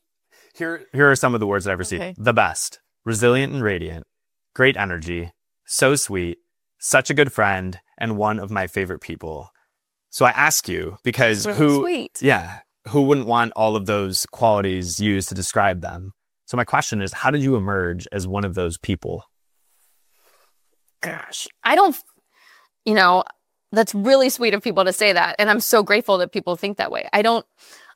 Here, here are some of the words that I've received. Okay. The best, resilient and radiant, great energy, so sweet, such a good friend, and one of my favorite people. So I ask you, because Really who, sweet. yeah, who wouldn't want all of those qualities used to describe them? So my question is, how did you emerge as one of those people? Gosh, I don't, you know, that's really sweet of people to say that. And I'm so grateful that people think that way. I don't,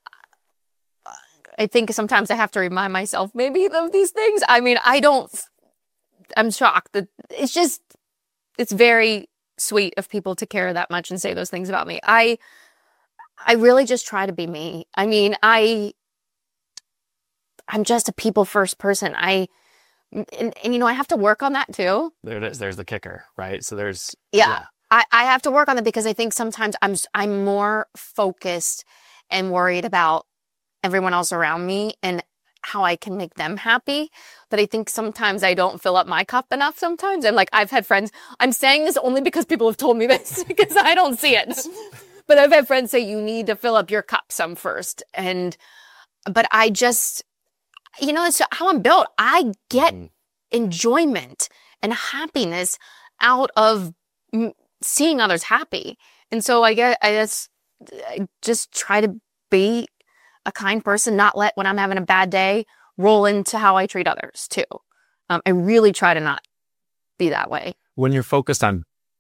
I think sometimes I have to remind myself maybe of these things. I mean, I don't, I'm shocked that it's just, it's very sweet of people to care that much and say those things about me. I, I really just try to be me. I mean, I, I'm just a people first person. I, and, and you know, I have to work on that too. There it is. There's the kicker, right? So there's, Yeah. yeah. I, I have to work on it, because I think sometimes I'm, I'm more focused and worried about everyone else around me and how I can make them happy. But I think sometimes I don't fill up my cup enough sometimes. And like, I've had friends, I'm saying this only because people have told me this, because I don't see it. But I've had friends say, you need to fill up your cup some first. And, but I just, you know, it's how I'm built. I get mm. enjoyment and happiness out of m- seeing others happy. And so I get, I just, I just try to be a kind person, not let when I'm having a bad day roll into how I treat others too. Um, I really try to not be that way. When you're focused on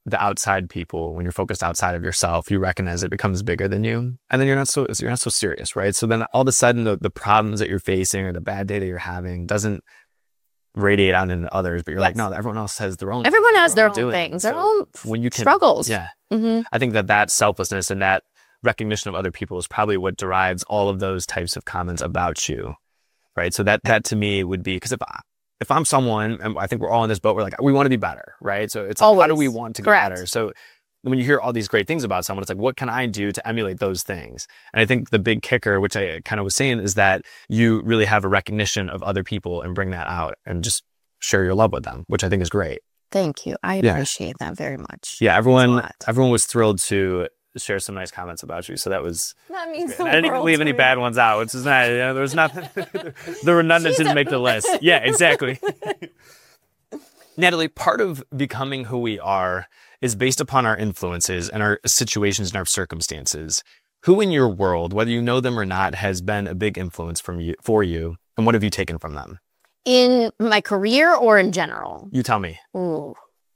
the outside people, when you're focused outside of yourself, you recognize it becomes bigger than you. And then you're not so, you're not so serious, right? So then all of a sudden the, the problems that you're facing or the bad day that you're having doesn't radiate out into others, but you're yes. like, no, everyone else has their own. Everyone has their own doing. things, their so own when you can, struggles. Yeah. Mm-hmm. I think that that selflessness and that recognition of other people is probably what derives all of those types of comments about you, right? So that, that to me would be, because if I, if I'm someone, and I think we're all in this boat, we're like, we want to be better, right? So it's like, how do we want to Correct. get better? So when you hear all these great things about someone, it's like, what can I do to emulate those things? And I think the big kicker, which I kind of was saying, is that you really have a recognition of other people and bring that out and just share your love with them, which I think is great. Thank you. I Yeah. appreciate that very much. Yeah, everyone, everyone was thrilled to share some nice comments about you. So that was. That means the I didn't even leave any bad ones out, which is not. You know, there was nothing. There were none that didn't make the list. Yeah, exactly. Natalie, part of becoming who we are is based upon our influences and our situations and our circumstances. Who in your world, whether you know them or not, has been a big influence from you for you, and what have you taken from them? In my career or in general? You tell me. Ooh.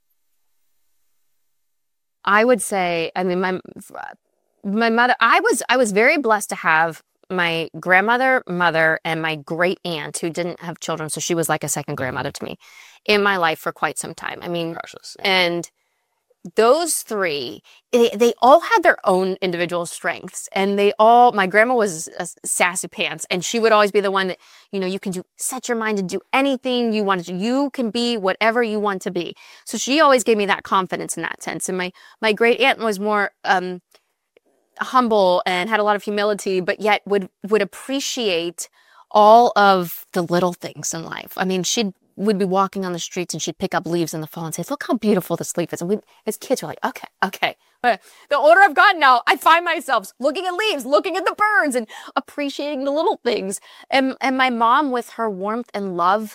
I would say, I mean, my my mother, I was I was very blessed to have my grandmother, mother, and my great aunt who didn't have children, so she was like a second grandmother to me in my life for quite some time. I mean, Precious. And those three, they, they all had their own individual strengths, and they all, my grandma was a sassy pants, and she would always be the one that, you know, you can do, set your mind to do anything you want to do. You can be whatever you want to be. So she always gave me that confidence in that sense. And my, my great aunt was more, um, humble and had a lot of humility, but yet would, would appreciate all of the little things in life. I mean, she'd, would be walking on the streets and she'd pick up leaves in the fall and say, look how beautiful this leaf is. And we, as kids, were like, okay, okay. But the older I've gotten now, I find myself looking at leaves, looking at the birds and appreciating the little things. And, and my mom, with her warmth and love,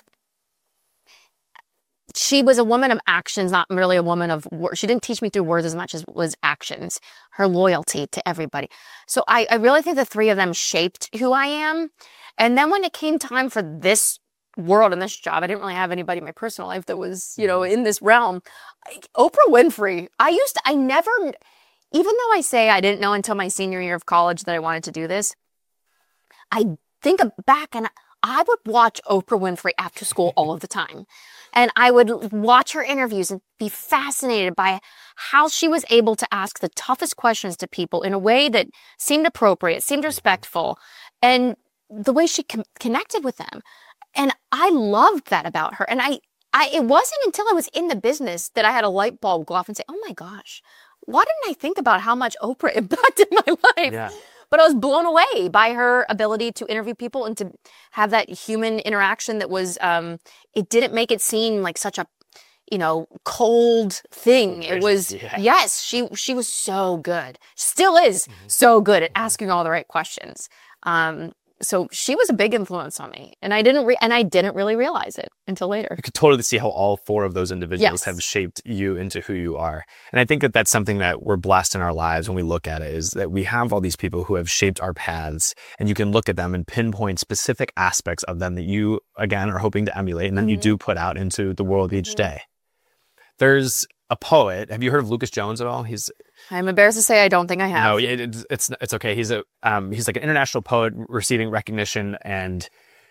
she was a woman of actions, not really a woman of words. She didn't teach me through words as much as was actions, her loyalty to everybody. So I, I really think the three of them shaped who I am. And then when it came time for this world and this job, I didn't really have anybody in my personal life that was, you know, in this realm. I, Oprah Winfrey, I used to, I never, even though I say I didn't know until my senior year of college that I wanted to do this, I think back and I would watch Oprah Winfrey after school all of the time. And I would watch her interviews and be fascinated by how she was able to ask the toughest questions to people in a way that seemed appropriate, seemed respectful, and the way she com- connected with them. And I loved that about her. And I, I, it wasn't until I was in the business that I had a light bulb go off and say, oh my gosh, why didn't I think about how much Oprah impacted my life? Yeah. But I was blown away by her ability to interview people and to have that human interaction that was, um, it didn't make it seem like such a, you know, cold thing. It was, yeah. yes, she, she was so good. Still is mm-hmm. so good at asking all the right questions. Um, So she was a big influence on me, and I didn't re- and I didn't really realize it until later. I could totally see how all four of those individuals yes. have shaped you into who you are. And I think that that's something that we're blessed in our lives when we look at it, is that we have all these people who have shaped our paths, and you can look at them and pinpoint specific aspects of them that you, again, are hoping to emulate, and then mm-hmm. you do put out into the world each mm-hmm. day. There's a poet. Have you heard of Lucas Jones at all? He's I'm embarrassed to say I don't think I have. No, it's it's, it's okay. He's a um, he's like an international poet receiving recognition, and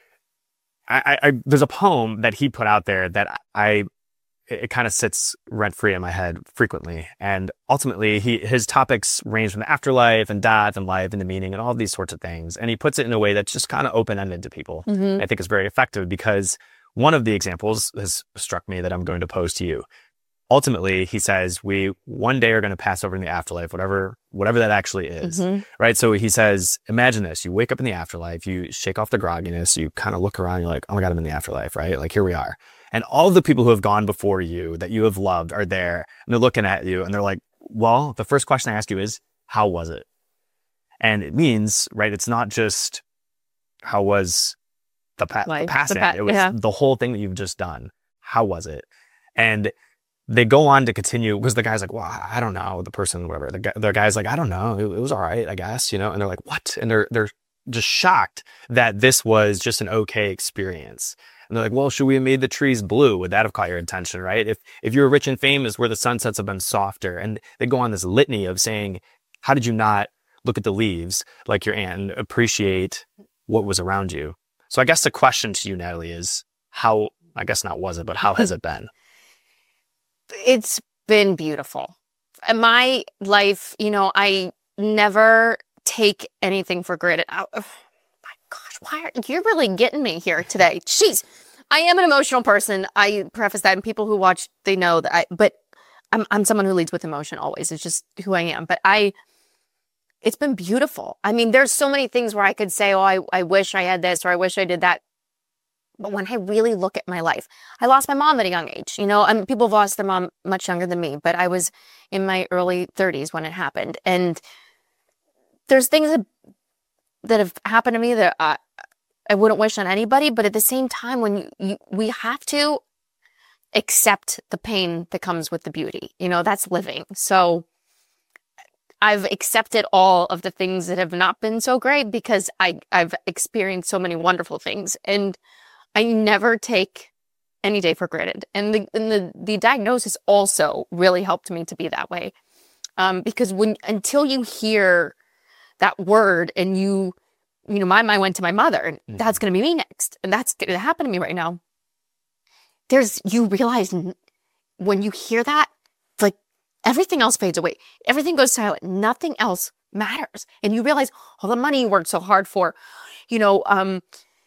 I, I, I there's a poem that he put out there that I it, it kind of sits rent free in my head frequently. And ultimately, he his topics range from the afterlife and death and life and the meaning and all these sorts of things. And he puts it in a way that's just kind of open ended to people. Mm-hmm. I think it's very effective because one of the examples has struck me that I'm going to pose to you. Ultimately, he says, we one day are going to pass over in the afterlife, whatever whatever that actually is, mm-hmm. right? So he says, imagine this. You wake up in the afterlife, you shake off the grogginess, you kind of look around, you're like, oh my God, I'm in the afterlife, right? Like, here we are. And all of the people who have gone before you that you have loved are there, and they're looking at you, and they're like, well, the first question I ask you is, how was it? And it means, right, it's not just how was the, pa- Life, the passing. the pa- it was yeah. the whole thing that you've just done. How was it? And they go on to continue, because the guy's like, well, I don't know, the person, whatever. The, guy, the guy's like, I don't know. It, it was all right, I guess, you know? And they're like, what? And they're they're just shocked that this was just an okay experience. And they're like, well, should we have made the trees blue? Would that have caught your attention, right? If if you're rich and famous, where the sunsets have been softer. And they go on this litany of saying, how did you not look at the leaves like your aunt and appreciate what was around you? So I guess the question to you, Natalie, is how, I guess not was it, but how has it been? It's been beautiful. In my life, you know, I never take anything for granted. Oh, oh my gosh, why are you really getting me here today? Jeez, I am an emotional person. I preface that, and people who watch, they know that I, but I'm, I'm someone who leads with emotion always. It's just who I am. But I, it's been beautiful. I mean, there's so many things where I could say, oh, I, I wish I had this, or I wish I did that. But when I really look at my life, I lost my mom at a young age. You know, I mean, people have lost their mom much younger than me, but I was in my early thirties when it happened. And there's things that, that have happened to me that uh, I wouldn't wish on anybody. But at the same time, when you, you, we have to accept the pain that comes with the beauty, you know, that's living. So I've accepted all of the things that have not been so great because I, I've experienced so many wonderful things. And I never take any day for granted. And the, and the, the diagnosis also really helped me to be that way. Um, because when, until you hear that word and you, you know, my mind went to my mother and mm-hmm. that's going to be me next. And that's going to happen to me right now. There's, you realize when you hear that, like everything else fades away. Everything goes silent. Nothing else matters. And you realize all the money you worked so hard for, you know, um,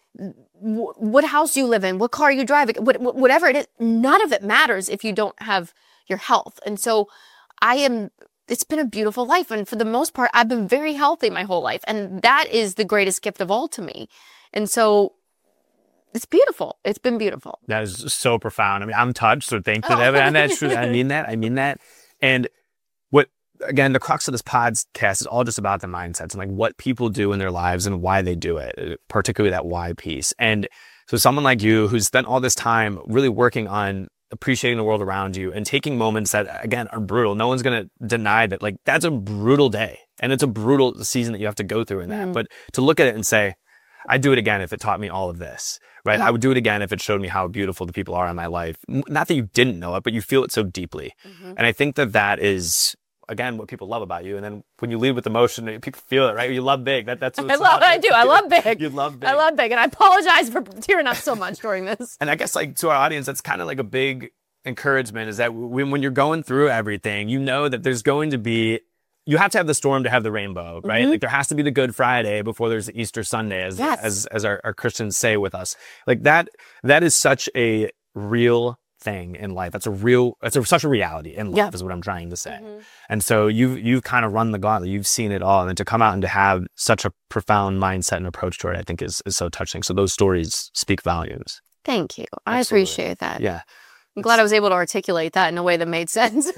what house you live in, what car you drive, what, whatever it is, none of it matters if you don't have your health. And so I am, it's been a beautiful life. And for the most part, I've been very healthy my whole life. And that is the greatest gift of all to me. And so it's beautiful. It's been beautiful. That is so profound. I mean, I'm touched. So thank you. Oh. And that's true. I mean that. I mean that. And what, again, the crux of this podcast is all just about the mindsets and like what people do in their lives and why they do it, particularly that why piece. And so someone like you who's spent all this time really working on appreciating the world around you and taking moments that, again, are brutal. No one's going to deny that, like, that's a brutal day and it's a brutal season that you have to go through in that. Mm. But to look at it and say, I'd do it again if it taught me all of this, right? Yeah. I would do it again if it showed me how beautiful the people are in my life. Not that you didn't know it, but you feel it so deeply. Mm-hmm. And I think that that is, again, what people love about you. And then when you lead with emotion, people feel it, right? You love big. That, that's what I love. I do. I love big. You love big. I love big. And I apologize for tearing up so much during this. And I guess, like, to our audience, that's kind of like a big encouragement is that when, when you're going through everything, you know that there's going to be, you have to have the storm to have the rainbow, right? Mm-hmm. Like there has to be the Good Friday before there's the Easter Sunday, as yes. as, as our, our Christians say with us. Like that, that is such a real thing in life. That's a real, that's a, such a reality in life yeah. is what I'm trying to say. Mm-hmm. And so you've, you've kind of run the gauntlet. You've seen it all. And then to come out and to have such a profound mindset and approach to it, I think is, is so touching. So those stories speak volumes. Thank you. I Absolutely. appreciate that. Yeah. I'm glad I was able to articulate that in a way that made sense.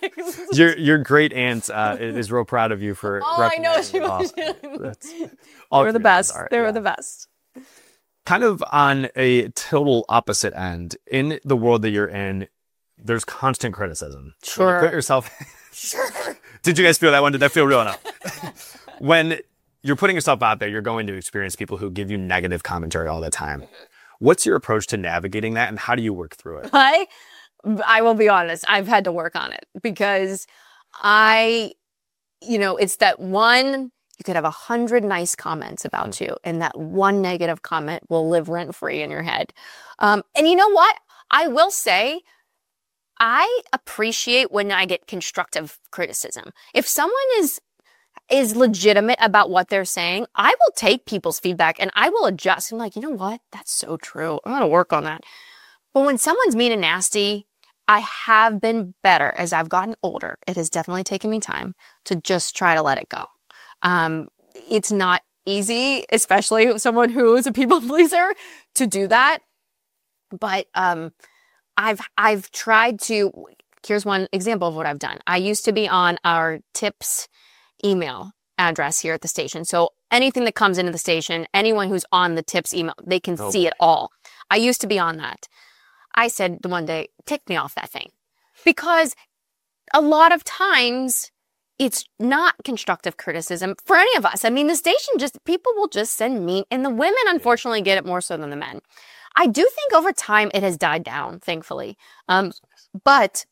your your great aunt uh, is real proud of you for. Oh, I know she was. They were the best. Are, they yeah. were the best. Kind of on a total opposite end, in the world that you're in, there's constant criticism. Sure. Put yourself. Sure. Did you guys feel that one? Did that feel real enough? When you're putting yourself out there, you're going to experience people who give you negative commentary all the time. What's your approach to navigating that, and how do you work through it? I, I will be honest. I've had to work on it because I, you know, it's that one, you could have a hundred nice comments about mm. you, and that one negative comment will live rent-free in your head. Um, and you know what? I will say, I appreciate when I get constructive criticism. If someone is is legitimate about what they're saying, I will take people's feedback and I will adjust. I'm like, you know what? That's so true. I'm going to work on that. But when someone's mean and nasty, I have been better as I've gotten older. It has definitely taken me time to just try to let it go. Um, it's not easy, especially someone who is a people pleaser, to do that. But um, I've I've tried to. Here's one example of what I've done. I used to be on our tips email address here at the station. So anything that comes into the station, anyone who's on the tips email, they can oh. see it all. I used to be on that. I said one day, take me off that thing. Because a lot of times it's not constructive criticism for any of us. I mean, the station just, people will just send mean, and the women unfortunately get it more so than the men. I do think over time it has died down, thankfully. Um, but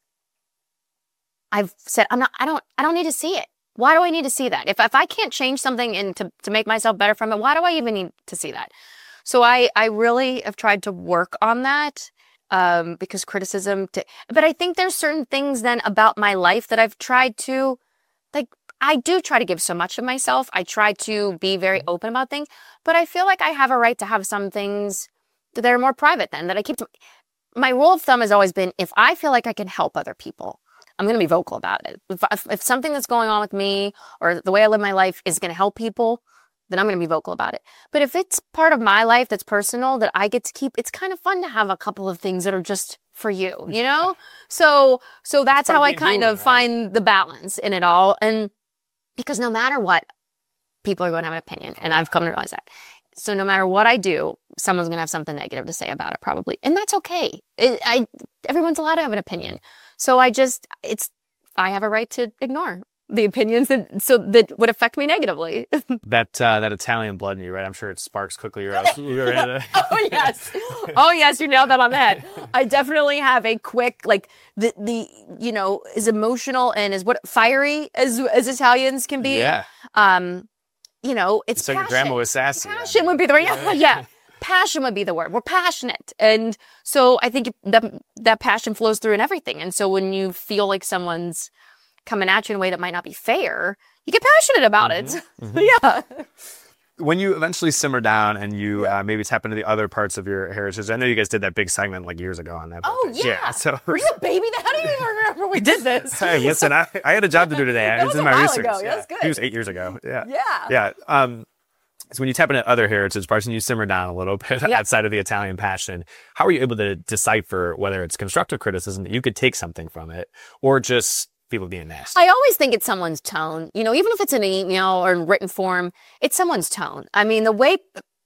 I've said, I'm not, I don't, I don't need to see it. Why do I need to see that? If, if I can't change something and to, to make myself better from it, why do I even need to see that? So I, I really have tried to work on that, um, because criticism, to, but I think there's certain things then about my life that I've tried to, like, I do try to give so much of myself. I try to be very open about things, but I feel like I have a right to have some things that are more private then, that I keep to, my rule of thumb has always been, if I feel like I can help other people, I'm going to be vocal about it. If, if, if something that's going on with me or the way I live my life is going to help people, then I'm going to be vocal about it. But if it's part of my life that's personal that I get to keep, it's kind of fun to have a couple of things that are just for you, you know? So, so that's how I kind of find the balance in it all. And because no matter what, people are going to have an opinion. And I've come to realize that. So no matter what I do, someone's going to have something negative to say about it probably. And that's okay. It, I, everyone's allowed to have an opinion. So I just, it's, I have a right to ignore the opinions that, so that would affect me negatively. that, uh, that Italian blood in you, right? I'm sure it sparks quickly. You're out. You're in oh yes. Oh yes. You nailed that on the head. I definitely have a quick, like the, the, you know, as emotional and as what fiery as, as Italians can be. Yeah. Um, you know, it's so your grandma was sassy. Passion would be the word. Yeah, yeah. Passion would be the word. We're passionate. And so I think that, that passion flows through in everything. And so when you feel like someone's coming at you in a way that might not be fair, you get passionate about mm-hmm. it. Mm-hmm. Yeah. When you eventually simmer down and you uh, maybe tap into the other parts of your heritage, I know you guys did that big segment like years ago on that. Oh, yeah. yeah so. Were you a baby? How do you even remember we did this? Hey, listen, I, I had a job to do today. That I was was in a my while research. ago. Yeah. That's good. It was eight years ago. Yeah. Yeah. Yeah. Um, so when you tap into other heritage parts and you simmer down a little bit yeah. outside of the Italian passion, how are you able to decipher whether it's constructive criticism that you could take something from it or just people being nasty? I always think it's someone's tone. You know, even if it's an email or in written form, it's someone's tone. I mean, the way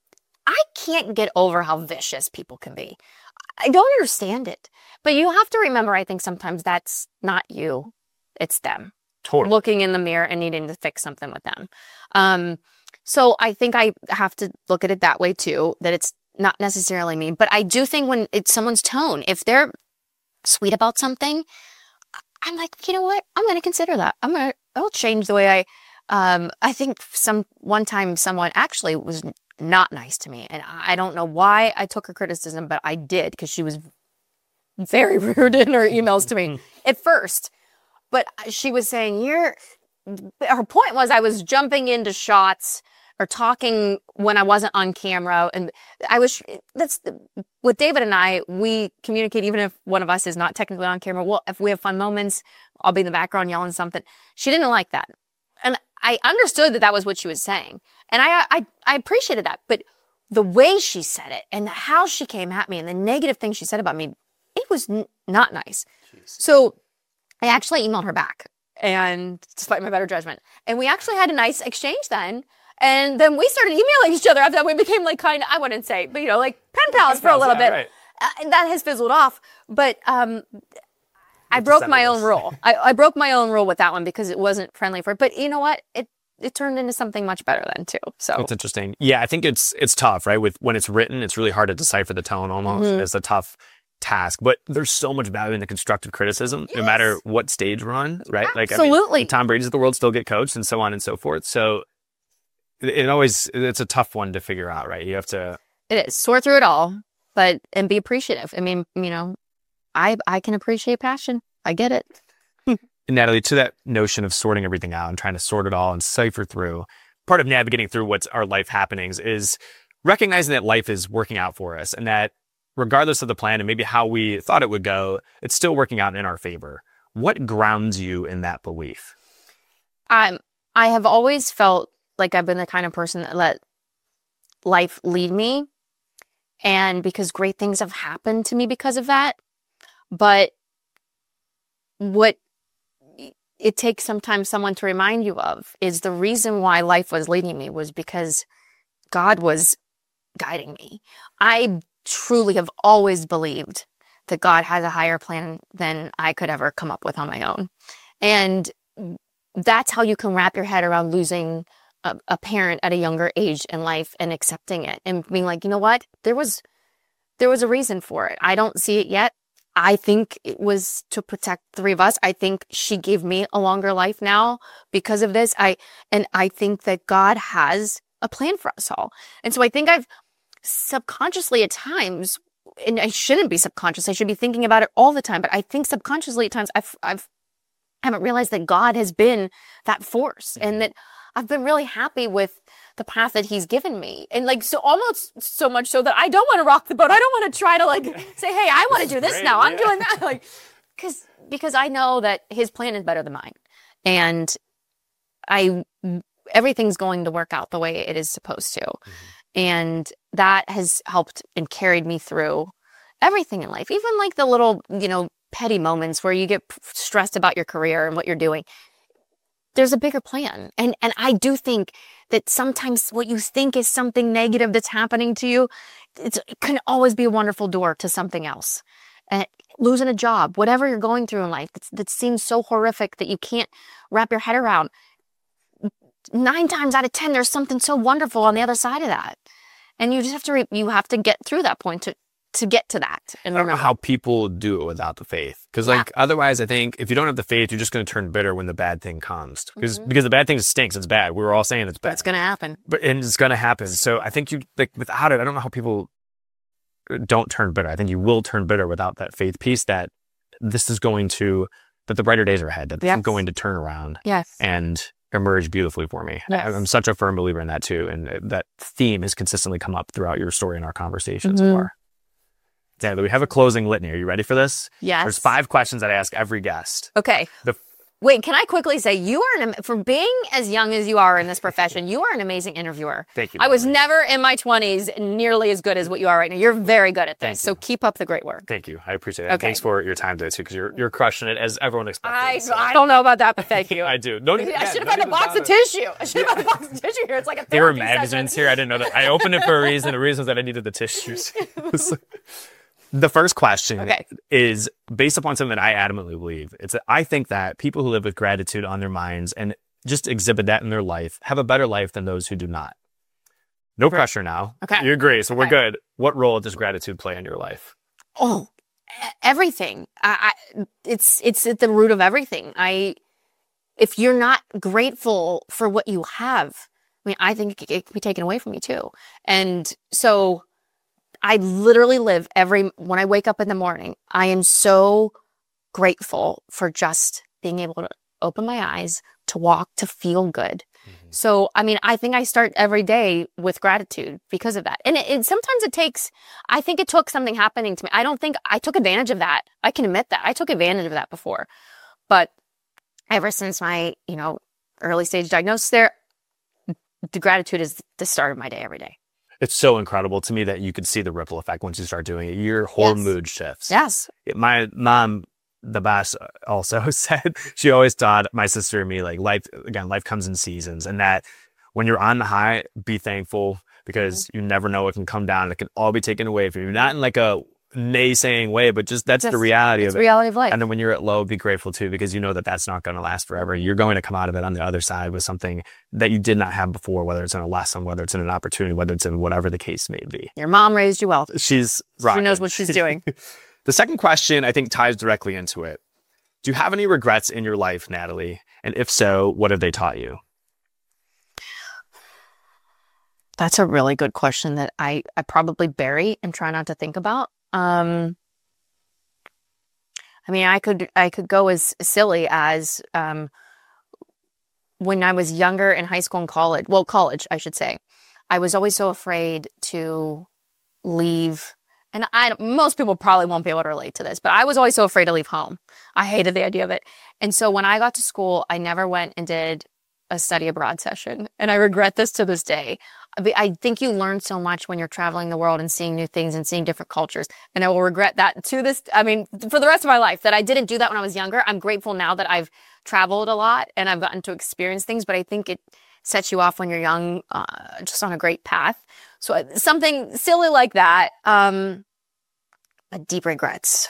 I can't get over how vicious people can be. I don't understand it. But you have to remember, I think sometimes that's not you. It's them. Totally. Looking in the mirror and needing to fix something with them. Um, so I think I have to look at it that way too, that it's not necessarily me. But I do think when it's someone's tone, if they're sweet about something, I'm like, you know what? I'm going to consider that. I'm going to, I'll change the way I, um, I think some, one time someone actually was not nice to me. And I don't know why I took her criticism, but I did because she was very rude in her emails to me at first. But she was saying, you're, her point was I was jumping into shots or talking when I wasn't on camera. And I was, that's, with David and I, we communicate even if one of us is not technically on camera. Well, if we have fun moments, I'll be in the background yelling something. She didn't like that. And I understood that that was what she was saying. And I, I, I appreciated that. But the way she said it and how she came at me and the negative things she said about me, it was n- not nice. Jeez. So I actually emailed her back, and despite my better judgment, and we actually had a nice exchange then. And then we started emailing each other after that. We became like kind of, I wouldn't say, but you know, like pen pals for a little yeah, bit. Right. Uh, and that has fizzled off. But um, I broke my own rule. I, I broke my own rule with that one because it wasn't friendly for it. But you know what? It it turned into something much better then too. So that's interesting. Yeah, I think it's it's tough, right? With when it's written, it's really hard to decipher the tone almost. Mm-hmm. It's a tough task, but there's so much value in the constructive criticism, yes. no matter what stage we're on, right? Absolutely. Like, I mean, Tom Brady's of the world still get coached and so on and so forth. So it, it always, it's a tough one to figure out, right? You have to. It is. Sort through it all, but, and be appreciative. I mean, you know, I, I can appreciate passion. I get it. Natalie, to that notion of sorting everything out and trying to sort it all and cipher through, part of navigating through what's our life happenings is recognizing that life is working out for us and that regardless of the plan and maybe how we thought it would go, it's still working out in our favor. What grounds you in that belief? Um, I have always felt like I've been the kind of person that let life lead me. And because great things have happened to me because of that. But what it takes sometimes someone to remind you of is the reason why life was leading me was because God was guiding me. I truly have always believed that God has a higher plan than I could ever come up with on my own. And that's how you can wrap your head around losing a, a parent at a younger age in life and accepting it and being like, you know what? There was, there was a reason for it. I don't see it yet. I think it was to protect the three of us. I think she gave me a longer life now because of this. I and I think that God has a plan for us all. And so I think I've subconsciously at times, and I shouldn't be subconscious, I should be thinking about it all the time, but I think subconsciously at times I've I've I haven't realized that God has been that force and that I've been really happy with the path that he's given me. And like, so almost so much so that I don't want to rock the boat. I don't want to try to like say, hey, I want to do this great, now. I'm yeah. doing that. Like, cause, because I know that his plan is better than mine. And I, everything's going to work out the way it is supposed to. Mm-hmm. And that has helped and carried me through everything in life. Even like the little, you know, petty moments where you get stressed about your career and what you're doing. There's a bigger plan. And and I do think that sometimes what you think is something negative that's happening to you, it's, it can always be a wonderful door to something else. And losing a job, whatever you're going through in life, that's, that seems so horrific that you can't wrap your head around. Nine times out of ten, there's something so wonderful on the other side of that. And you just have to re- you have to get through that point to to get to that. And I don't know how people do it without the faith. Because yeah. like otherwise, I think if you don't have the faith, you're just going to turn bitter when the bad thing comes. Because Mm-hmm. because the bad thing stinks. It's bad. We were all saying it's bad. But it's going to happen. But and it's going to happen. So I think you like without it. I don't know how people don't turn bitter. I think you will turn bitter without that faith piece. That this is going to that the brighter days are ahead. That Yes. I'm going to turn around. Yes. And emerge beautifully for me. Yes. I'm such a firm believer in that too. And that theme has consistently come up throughout your story and our conversations Mm-hmm. so far. Taylor, we have a closing litany. Are you ready for this? Yes. There's five questions that I ask every guest. Okay. The Wait, can I quickly say you are an, for being as young as you are in this profession, you are an amazing interviewer. Thank you. I was Melanie. never in my twenties nearly as good as what you are right now. You're very good at Thank this. you. So keep up the great work. Thank you. I appreciate it. Okay. Thanks for your time today too, because you're you're crushing it as everyone I, expected. so. I don't know about that, but thank you. I do. No need, I yeah, should have no had a need box to of tissue. I should have had a box of tissue here. It's like a There were therapy magazines session. here. I didn't know that. I opened it for a reason. The reason was that I needed the tissues. The first question Okay. is based upon something that I adamantly believe. It's that I think that people who live with gratitude on their minds and just exhibit that in their life have a better life than those who do not. No pressure now. Okay. You agree, so we're Okay. good. What role does gratitude play in your life? Oh, e- everything. I, I, it's it's at the root of everything. I, if you're not grateful for what you have, I mean, I think it, it can be taken away from you too. And so, I literally live every when I wake up in the morning. I am so grateful for just being able to open my eyes, to walk, to feel good. Mm-hmm. So, I mean, I think I start every day with gratitude because of that. And it, it, sometimes it takes, I think it took something happening to me. I don't think I took advantage of that. I can admit that. I took advantage of that before. But ever since my, you know, early stage diagnosis there, the gratitude is the start of my day every day. It's so incredible to me that you could see the ripple effect once you start doing it. Your whole Yes. mood shifts. Yes. My mom, the boss, also said, she always taught my sister and me, like, life, again, life comes in seasons, and that when you're on the high, be thankful because mm-hmm. you never know what can come down. It can all be taken away from you. Not in like a naysaying way, but just that's Just, the reality it's of it. reality of life. And then when you're at low, be grateful too, because you know that that's not going to last forever. You're going to come out of it on the other side with something that you did not have before, whether it's in a lesson, whether it's in an opportunity, whether it's in whatever the case may be. Your mom raised you well. She's She rocking. knows what she's doing. The second question, I think, ties directly into it. Do you have any regrets in your life, Natalie? And if so, what have they taught you? That's a really good question that I, I probably bury and try not to think about. Um, I mean, I could I could go as silly as um, when I was younger in high school and college. Well, college, I should say. I was always so afraid to leave. And I, most people probably won't be able to relate to this, but I was always so afraid to leave home. I hated the idea of it. And so when I got to school, I never went and did a study abroad session. And I regret this to this day. I think you learn so much when you're traveling the world and seeing new things and seeing different cultures. And I will regret that to this, I mean, for the rest of my life, that I didn't do that when I was younger. I'm grateful now that I've traveled a lot and I've gotten to experience things, but I think it sets you off when you're young, uh, just on a great path. So something silly like that, um, deep regrets.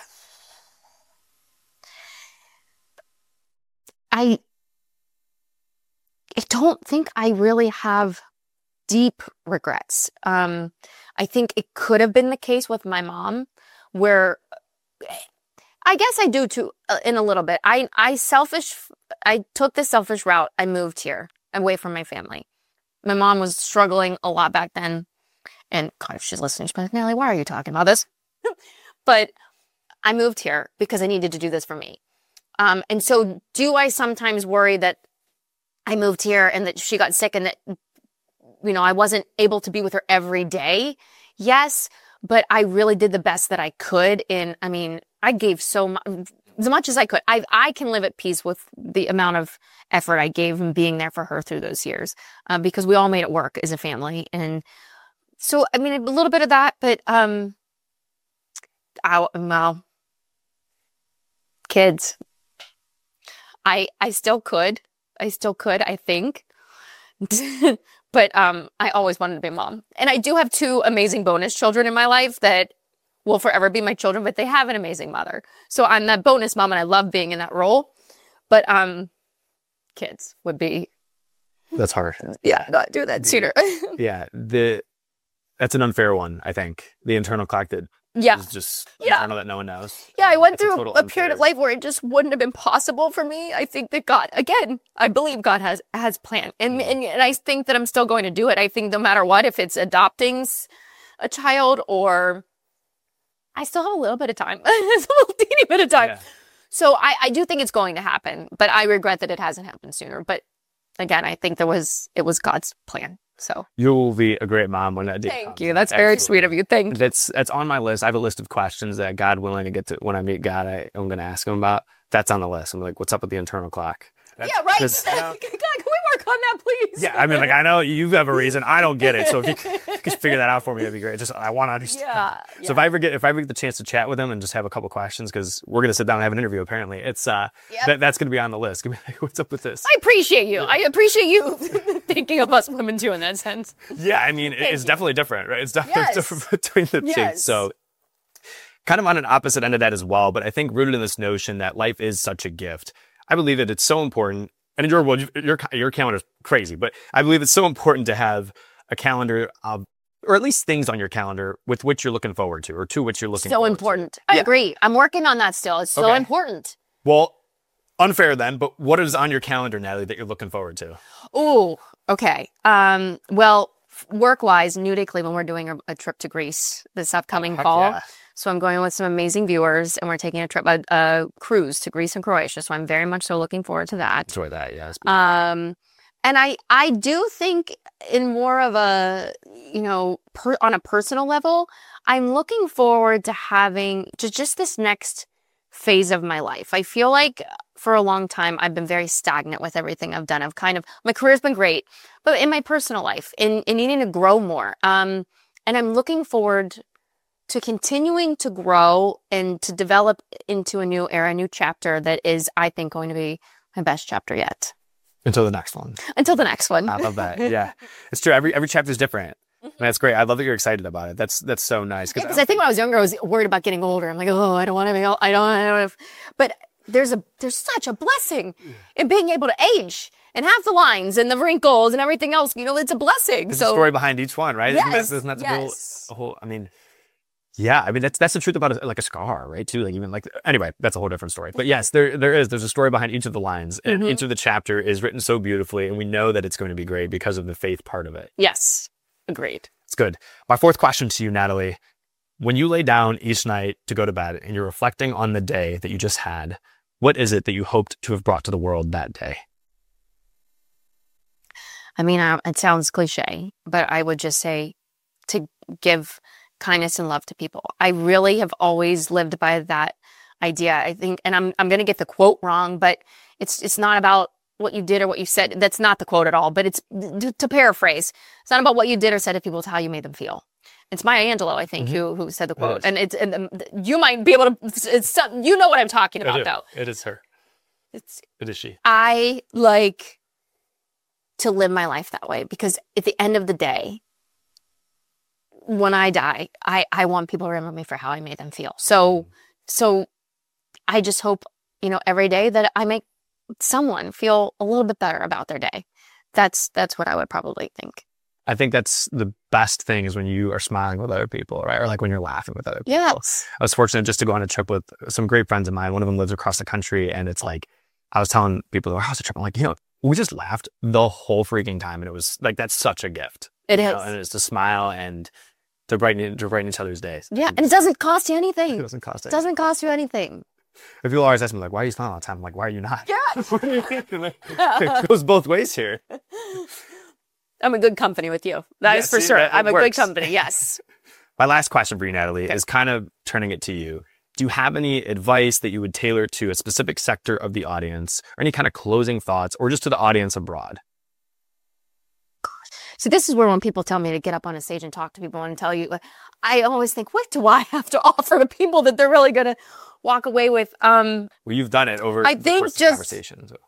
I, I don't think I really have deep regrets. Um, I think it could have been the case with my mom, where I guess I do too, uh, in a little bit. I, I selfish, I took the selfish route. I moved here away from my family. My mom was struggling a lot back then. And God, if she's listening, she's like, Natalie, why are you talking about this? But I moved here because I needed to do this for me. Um, and so do I sometimes worry that I moved here and that she got sick and that, you know, I wasn't able to be with her every day? Yes, but I really did the best that I could. And I mean, I gave so much, as much as I could. I I can live at peace with the amount of effort I gave and being there for her through those years, uh, because we all made it work as a family. And so, I mean, a little bit of that, but, um, I, well, kids, I, I still could, I still could, I think, but, um, I always wanted to be a mom. And I do have two amazing bonus children in my life that will forever be my children, but they have an amazing mother. So I'm that bonus mom and I love being in that role, but, um, kids would be. That's hard. Yeah. Not do that sooner. Yeah. The, That's an unfair one, I think. The internal clock that yeah. is just yeah. internal that no one knows. Yeah, I went That's through a, a period of life where it just wouldn't have been possible for me. I think that God, again, I believe God has has planned. And, and, and I think that I'm still going to do it. I think no matter what, if it's adopting a child or I still have a little bit of time. It's a little teeny bit of time. Yeah. So I, I do think it's going to happen, but I regret that it hasn't happened sooner. But again, I think there was it was God's plan. So you will be a great mom when that day Thank comes. you. That's Absolutely. Very sweet of you. Thank you. That's that's on my list. I have a list of questions that, God willing, to get to when I meet God, I, I'm going to ask him about. That's on the list. I'm like, what's up with the internal clock? That's, yeah, right. You know, God, can we work on that, please? Yeah, I mean, like, I know you have a reason. I don't get it. So if you could figure that out for me, that'd be great. Just I want to understand. Yeah, yeah. So if I ever get if I ever get the chance to chat with him and just have a couple questions, because we're going to sit down and have an interview. Apparently, it's uh yep. that, that's going to be on the list. Gonna be like, what's up with this? I appreciate you. I appreciate you thinking of us women too in that sense. Yeah, I mean, Thank it's you. definitely different, right? It's definitely yes. different between the yes. two. So. Kind of on an opposite end of that as well, but I think rooted in this notion that life is such a gift. I believe that it's so important, and in your world, your your calendar is crazy, but I believe it's so important to have a calendar of, or at least things on your calendar with which you're looking forward to, or to which you're looking so forward important. to. I yeah. agree. I'm working on that still. It's so okay. important. Well, unfair then, but what is on your calendar, Natalie, that you're looking forward to? Oh, okay. Um, well, work-wise, New Day Cleveland, we're doing a, a trip to Greece this upcoming oh, fall. Yeah. So I'm going with some amazing viewers, and we're taking a trip, a, a cruise to Greece and Croatia. So I'm very much so looking forward to that. Enjoy that, yes. Um, and I, I do think in more of a, you know, per, on a personal level, I'm looking forward to having just, just this next phase of my life. I feel like for a long time, I've been very stagnant with everything I've done. I've kind of, my career's been great, but in my personal life, in, in needing to grow more. Um, and I'm looking forward to continuing to grow and to develop into a new era, a new chapter that is, I think, going to be my best chapter yet. Until the next one. Until the next one. I love that. Yeah, it's true. Every every chapter is different. And that's great. I love that you're excited about it. That's that's so nice. Because yeah, I think when I was younger, I was worried about getting older. I'm like, oh, I don't want to be. I don't. I don't. Have... But there's a there's such a blessing in being able to age. And have the lines and the wrinkles and everything else. You know, it's a blessing. There's so, a story behind each one, right? Yes, isn't that, isn't that yes. the whole, whole? I mean. Yeah, I mean, that's that's the truth about a, like a scar, right? Too, like even like anyway, that's a whole different story. But yes, there there is there's a story behind each of the lines, and mm-hmm. each of the chapter is written so beautifully, and we know that it's going to be great because of the faith part of it. Yes, agreed. It's good. My fourth question to you, Natalie: when you lay down each night to go to bed, and you're reflecting on the day that you just had, what is it that you hoped to have brought to the world that day? I mean, I, it sounds cliche, but I would just say to give kindness and love to people. I really have always lived by that idea. I think, and I'm I'm going to get the quote wrong, but it's it's not about what you did or what you said. That's not the quote at all, but it's to, to paraphrase. It's not about what you did or said to people. It's how you made them feel. It's Maya Angelou, I think, mm-hmm. who who said the quote, it and it's and um, you might be able to. It's some, you know what I'm talking about, though. It is her. It's it is she. I like to live my life that way because at the end of the day, when I die, I, I want people to remember me for how I made them feel. So, so I just hope, you know, every day that I make someone feel a little bit better about their day. That's, that's what I would probably think. I think that's the best thing is when you are smiling with other people, right? Or like when you're laughing with other people. Yes. I was fortunate just to go on a trip with some great friends of mine. One of them lives across the country, and it's like, I was telling people, how's the trip? I'm like, you know, we just laughed the whole freaking time. And it was like, that's such a gift. It is. Know? And it's to smile and to brighten, to brighten each other's days. Yeah. And it does't cost you anything. It doesn't cost It anything. doesn't cost you anything. If people always ask me, like, why are you smiling all the time? I'm like, why are you not? Yeah. It goes both ways here. I'm a good company with you. That Yeah, is for see, sure. that- it I'm a works. good company. Yes. My last question for you, Natalie, is kind of turning it to you. Do you have any advice that you would tailor to a specific sector of the audience, or any kind of closing thoughts, or just to the audience abroad? So this is where when people tell me to get up on a stage and talk to people and tell you, I always think, what do I have to offer to people that they're really going to walk away with? Um, Well, you've done it over I the think course of the just- conversation. So.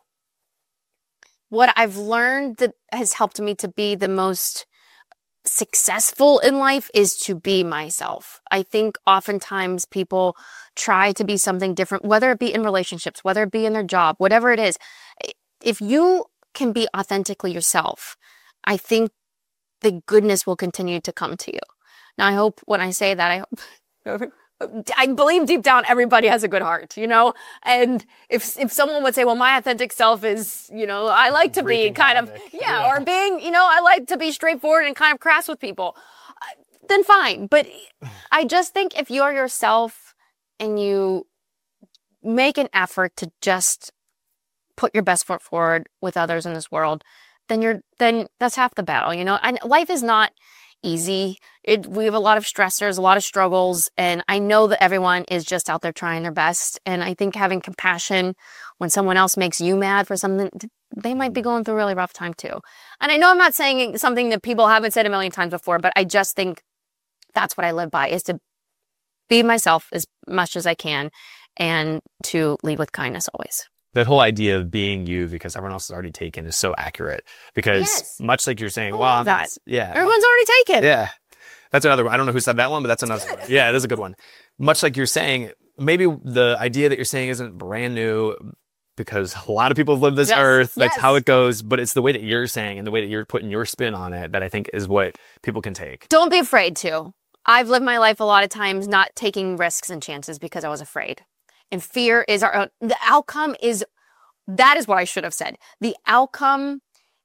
what I've learned that has helped me to be the most successful in life is to be myself. I think oftentimes people try to be something different, whether it be in relationships, whether it be in their job, whatever it is. If you can be authentically yourself, I think the goodness will continue to come to you. Now, I hope when I say that, I hope I believe deep down everybody has a good heart, you know? And if if someone would say, well, my authentic self is, you know, I like to be Wreaking kind of, havoc. yeah, Yeah. or being, you know, I like to be straightforward and kind of crass with people, uh, then fine. But I just think if you're yourself and you make an effort to just put your best foot forward with others in this world, then you're, then that's half the battle, you know? And life is not easy. It, we have a lot of stressors, a lot of struggles, and I know that everyone is just out there trying their best. And I think having compassion when someone else makes you mad for something, they might be going through a really rough time too. And I know I'm not saying something that people haven't said a million times before, but I just think that's what I live by, is to be myself as much as I can and to lead with kindness always. That whole idea of being you because everyone else is already taken is so accurate. Because Yes. much like you're saying, I well, love that. that's- yeah. Everyone's already taken. Yeah. That's another one. I don't know who said that one, but that's another one. Yeah, it is a good one. Much like you're saying, maybe the idea that you're saying isn't brand new because a lot of people have lived this Yes, earth. That's yes. how it goes. But it's the way that you're saying and the way that you're putting your spin on it that I think is what people can take. Don't be afraid to. I've lived my life a lot of times not taking risks and chances because I was afraid. And fear is our own. The outcome is, that is what I should have said. The outcome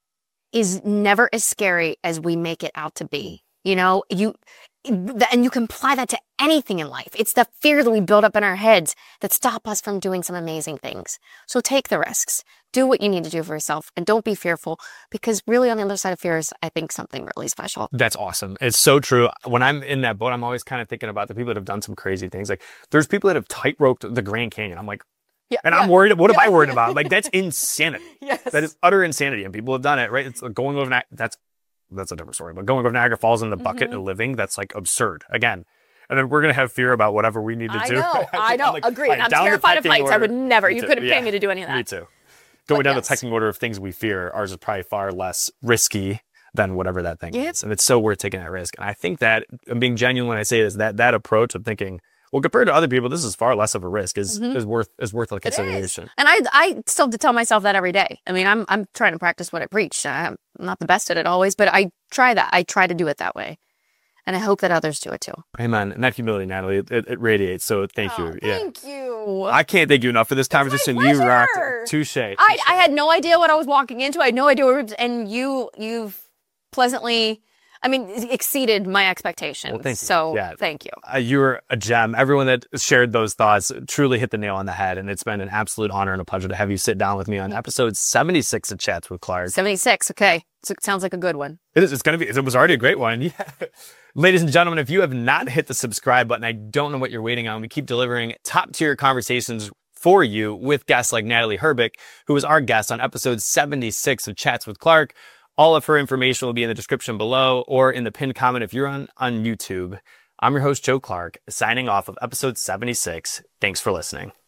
is never as scary as we make it out to be. You know, you, and you can apply that to anything in life. It's the fear that we build up in our heads that stop us from doing some amazing things. So take the risks, do what you need to do for yourself, and don't be fearful, because really on the other side of fear is, I think, something really special. That's awesome. It's so true. When I'm in that boat, I'm always kind of thinking about the people that have done some crazy things. Like there's people that have tight-roped the Grand Canyon. I'm like, Yeah, and yeah. I'm worried. What am I worried about? Like that's insanity. Yes. That is utter insanity. And people have done it, right? It's like going over Niagara. That's, that's a different story, but going over Niagara Falls in the bucket Mhm. and living, that's like absurd again. And then we're going to have fear about whatever we need to I do. know, I know, I'm like, agreed. all right, I'm down the terrified of pecking heights. I would order. never, Me you too. couldn't Yeah. pay me to do any of that. Me too. Going But down yes. the pecking order of things we fear, ours is probably far less risky than whatever that thing Yep. is. And it's so worth taking that risk. And I think that, I'm being genuine when I say this, that that approach of thinking, well, compared to other people, this is far less of a risk is, Mhm. is worth is worth a It is. consideration. And I, I still have to tell myself that every day. I mean, I'm, I'm trying to practice what I preach. I'm not the best at it always, but I try that. I try to do it that way. And I hope that others do it too. Amen. And that humility, Natalie, it, it radiates. So thank you. Yeah. Oh, Thank you. I can't thank you enough for this conversation. You rocked pleasure. it. Touche. I, Touche. I had no idea what I was walking into. I had no idea what, and you, you've pleasantly, I mean, exceeded my expectations. Well, thank you. So Yeah. thank you. Uh, you're a gem. Everyone that shared those thoughts truly hit the nail on the head. And it's been an absolute honor and a pleasure to have you sit down with me on episode seventy-six of Chats with Clark. seventy-six. Okay. So it sounds like a good one. It is. It's going to be, it was already a great one. Yeah. Ladies and gentlemen, if you have not hit the subscribe button, I don't know what you're waiting on. We keep delivering top tier conversations for you with guests like Natalie Herbick, who was our guest on episode seventy-six of Chats with Clark. All of her information will be in the description below or in the pinned comment if you're on, on YouTube. I'm your host, Joe Clark, signing off of episode seventy-six. Thanks for listening.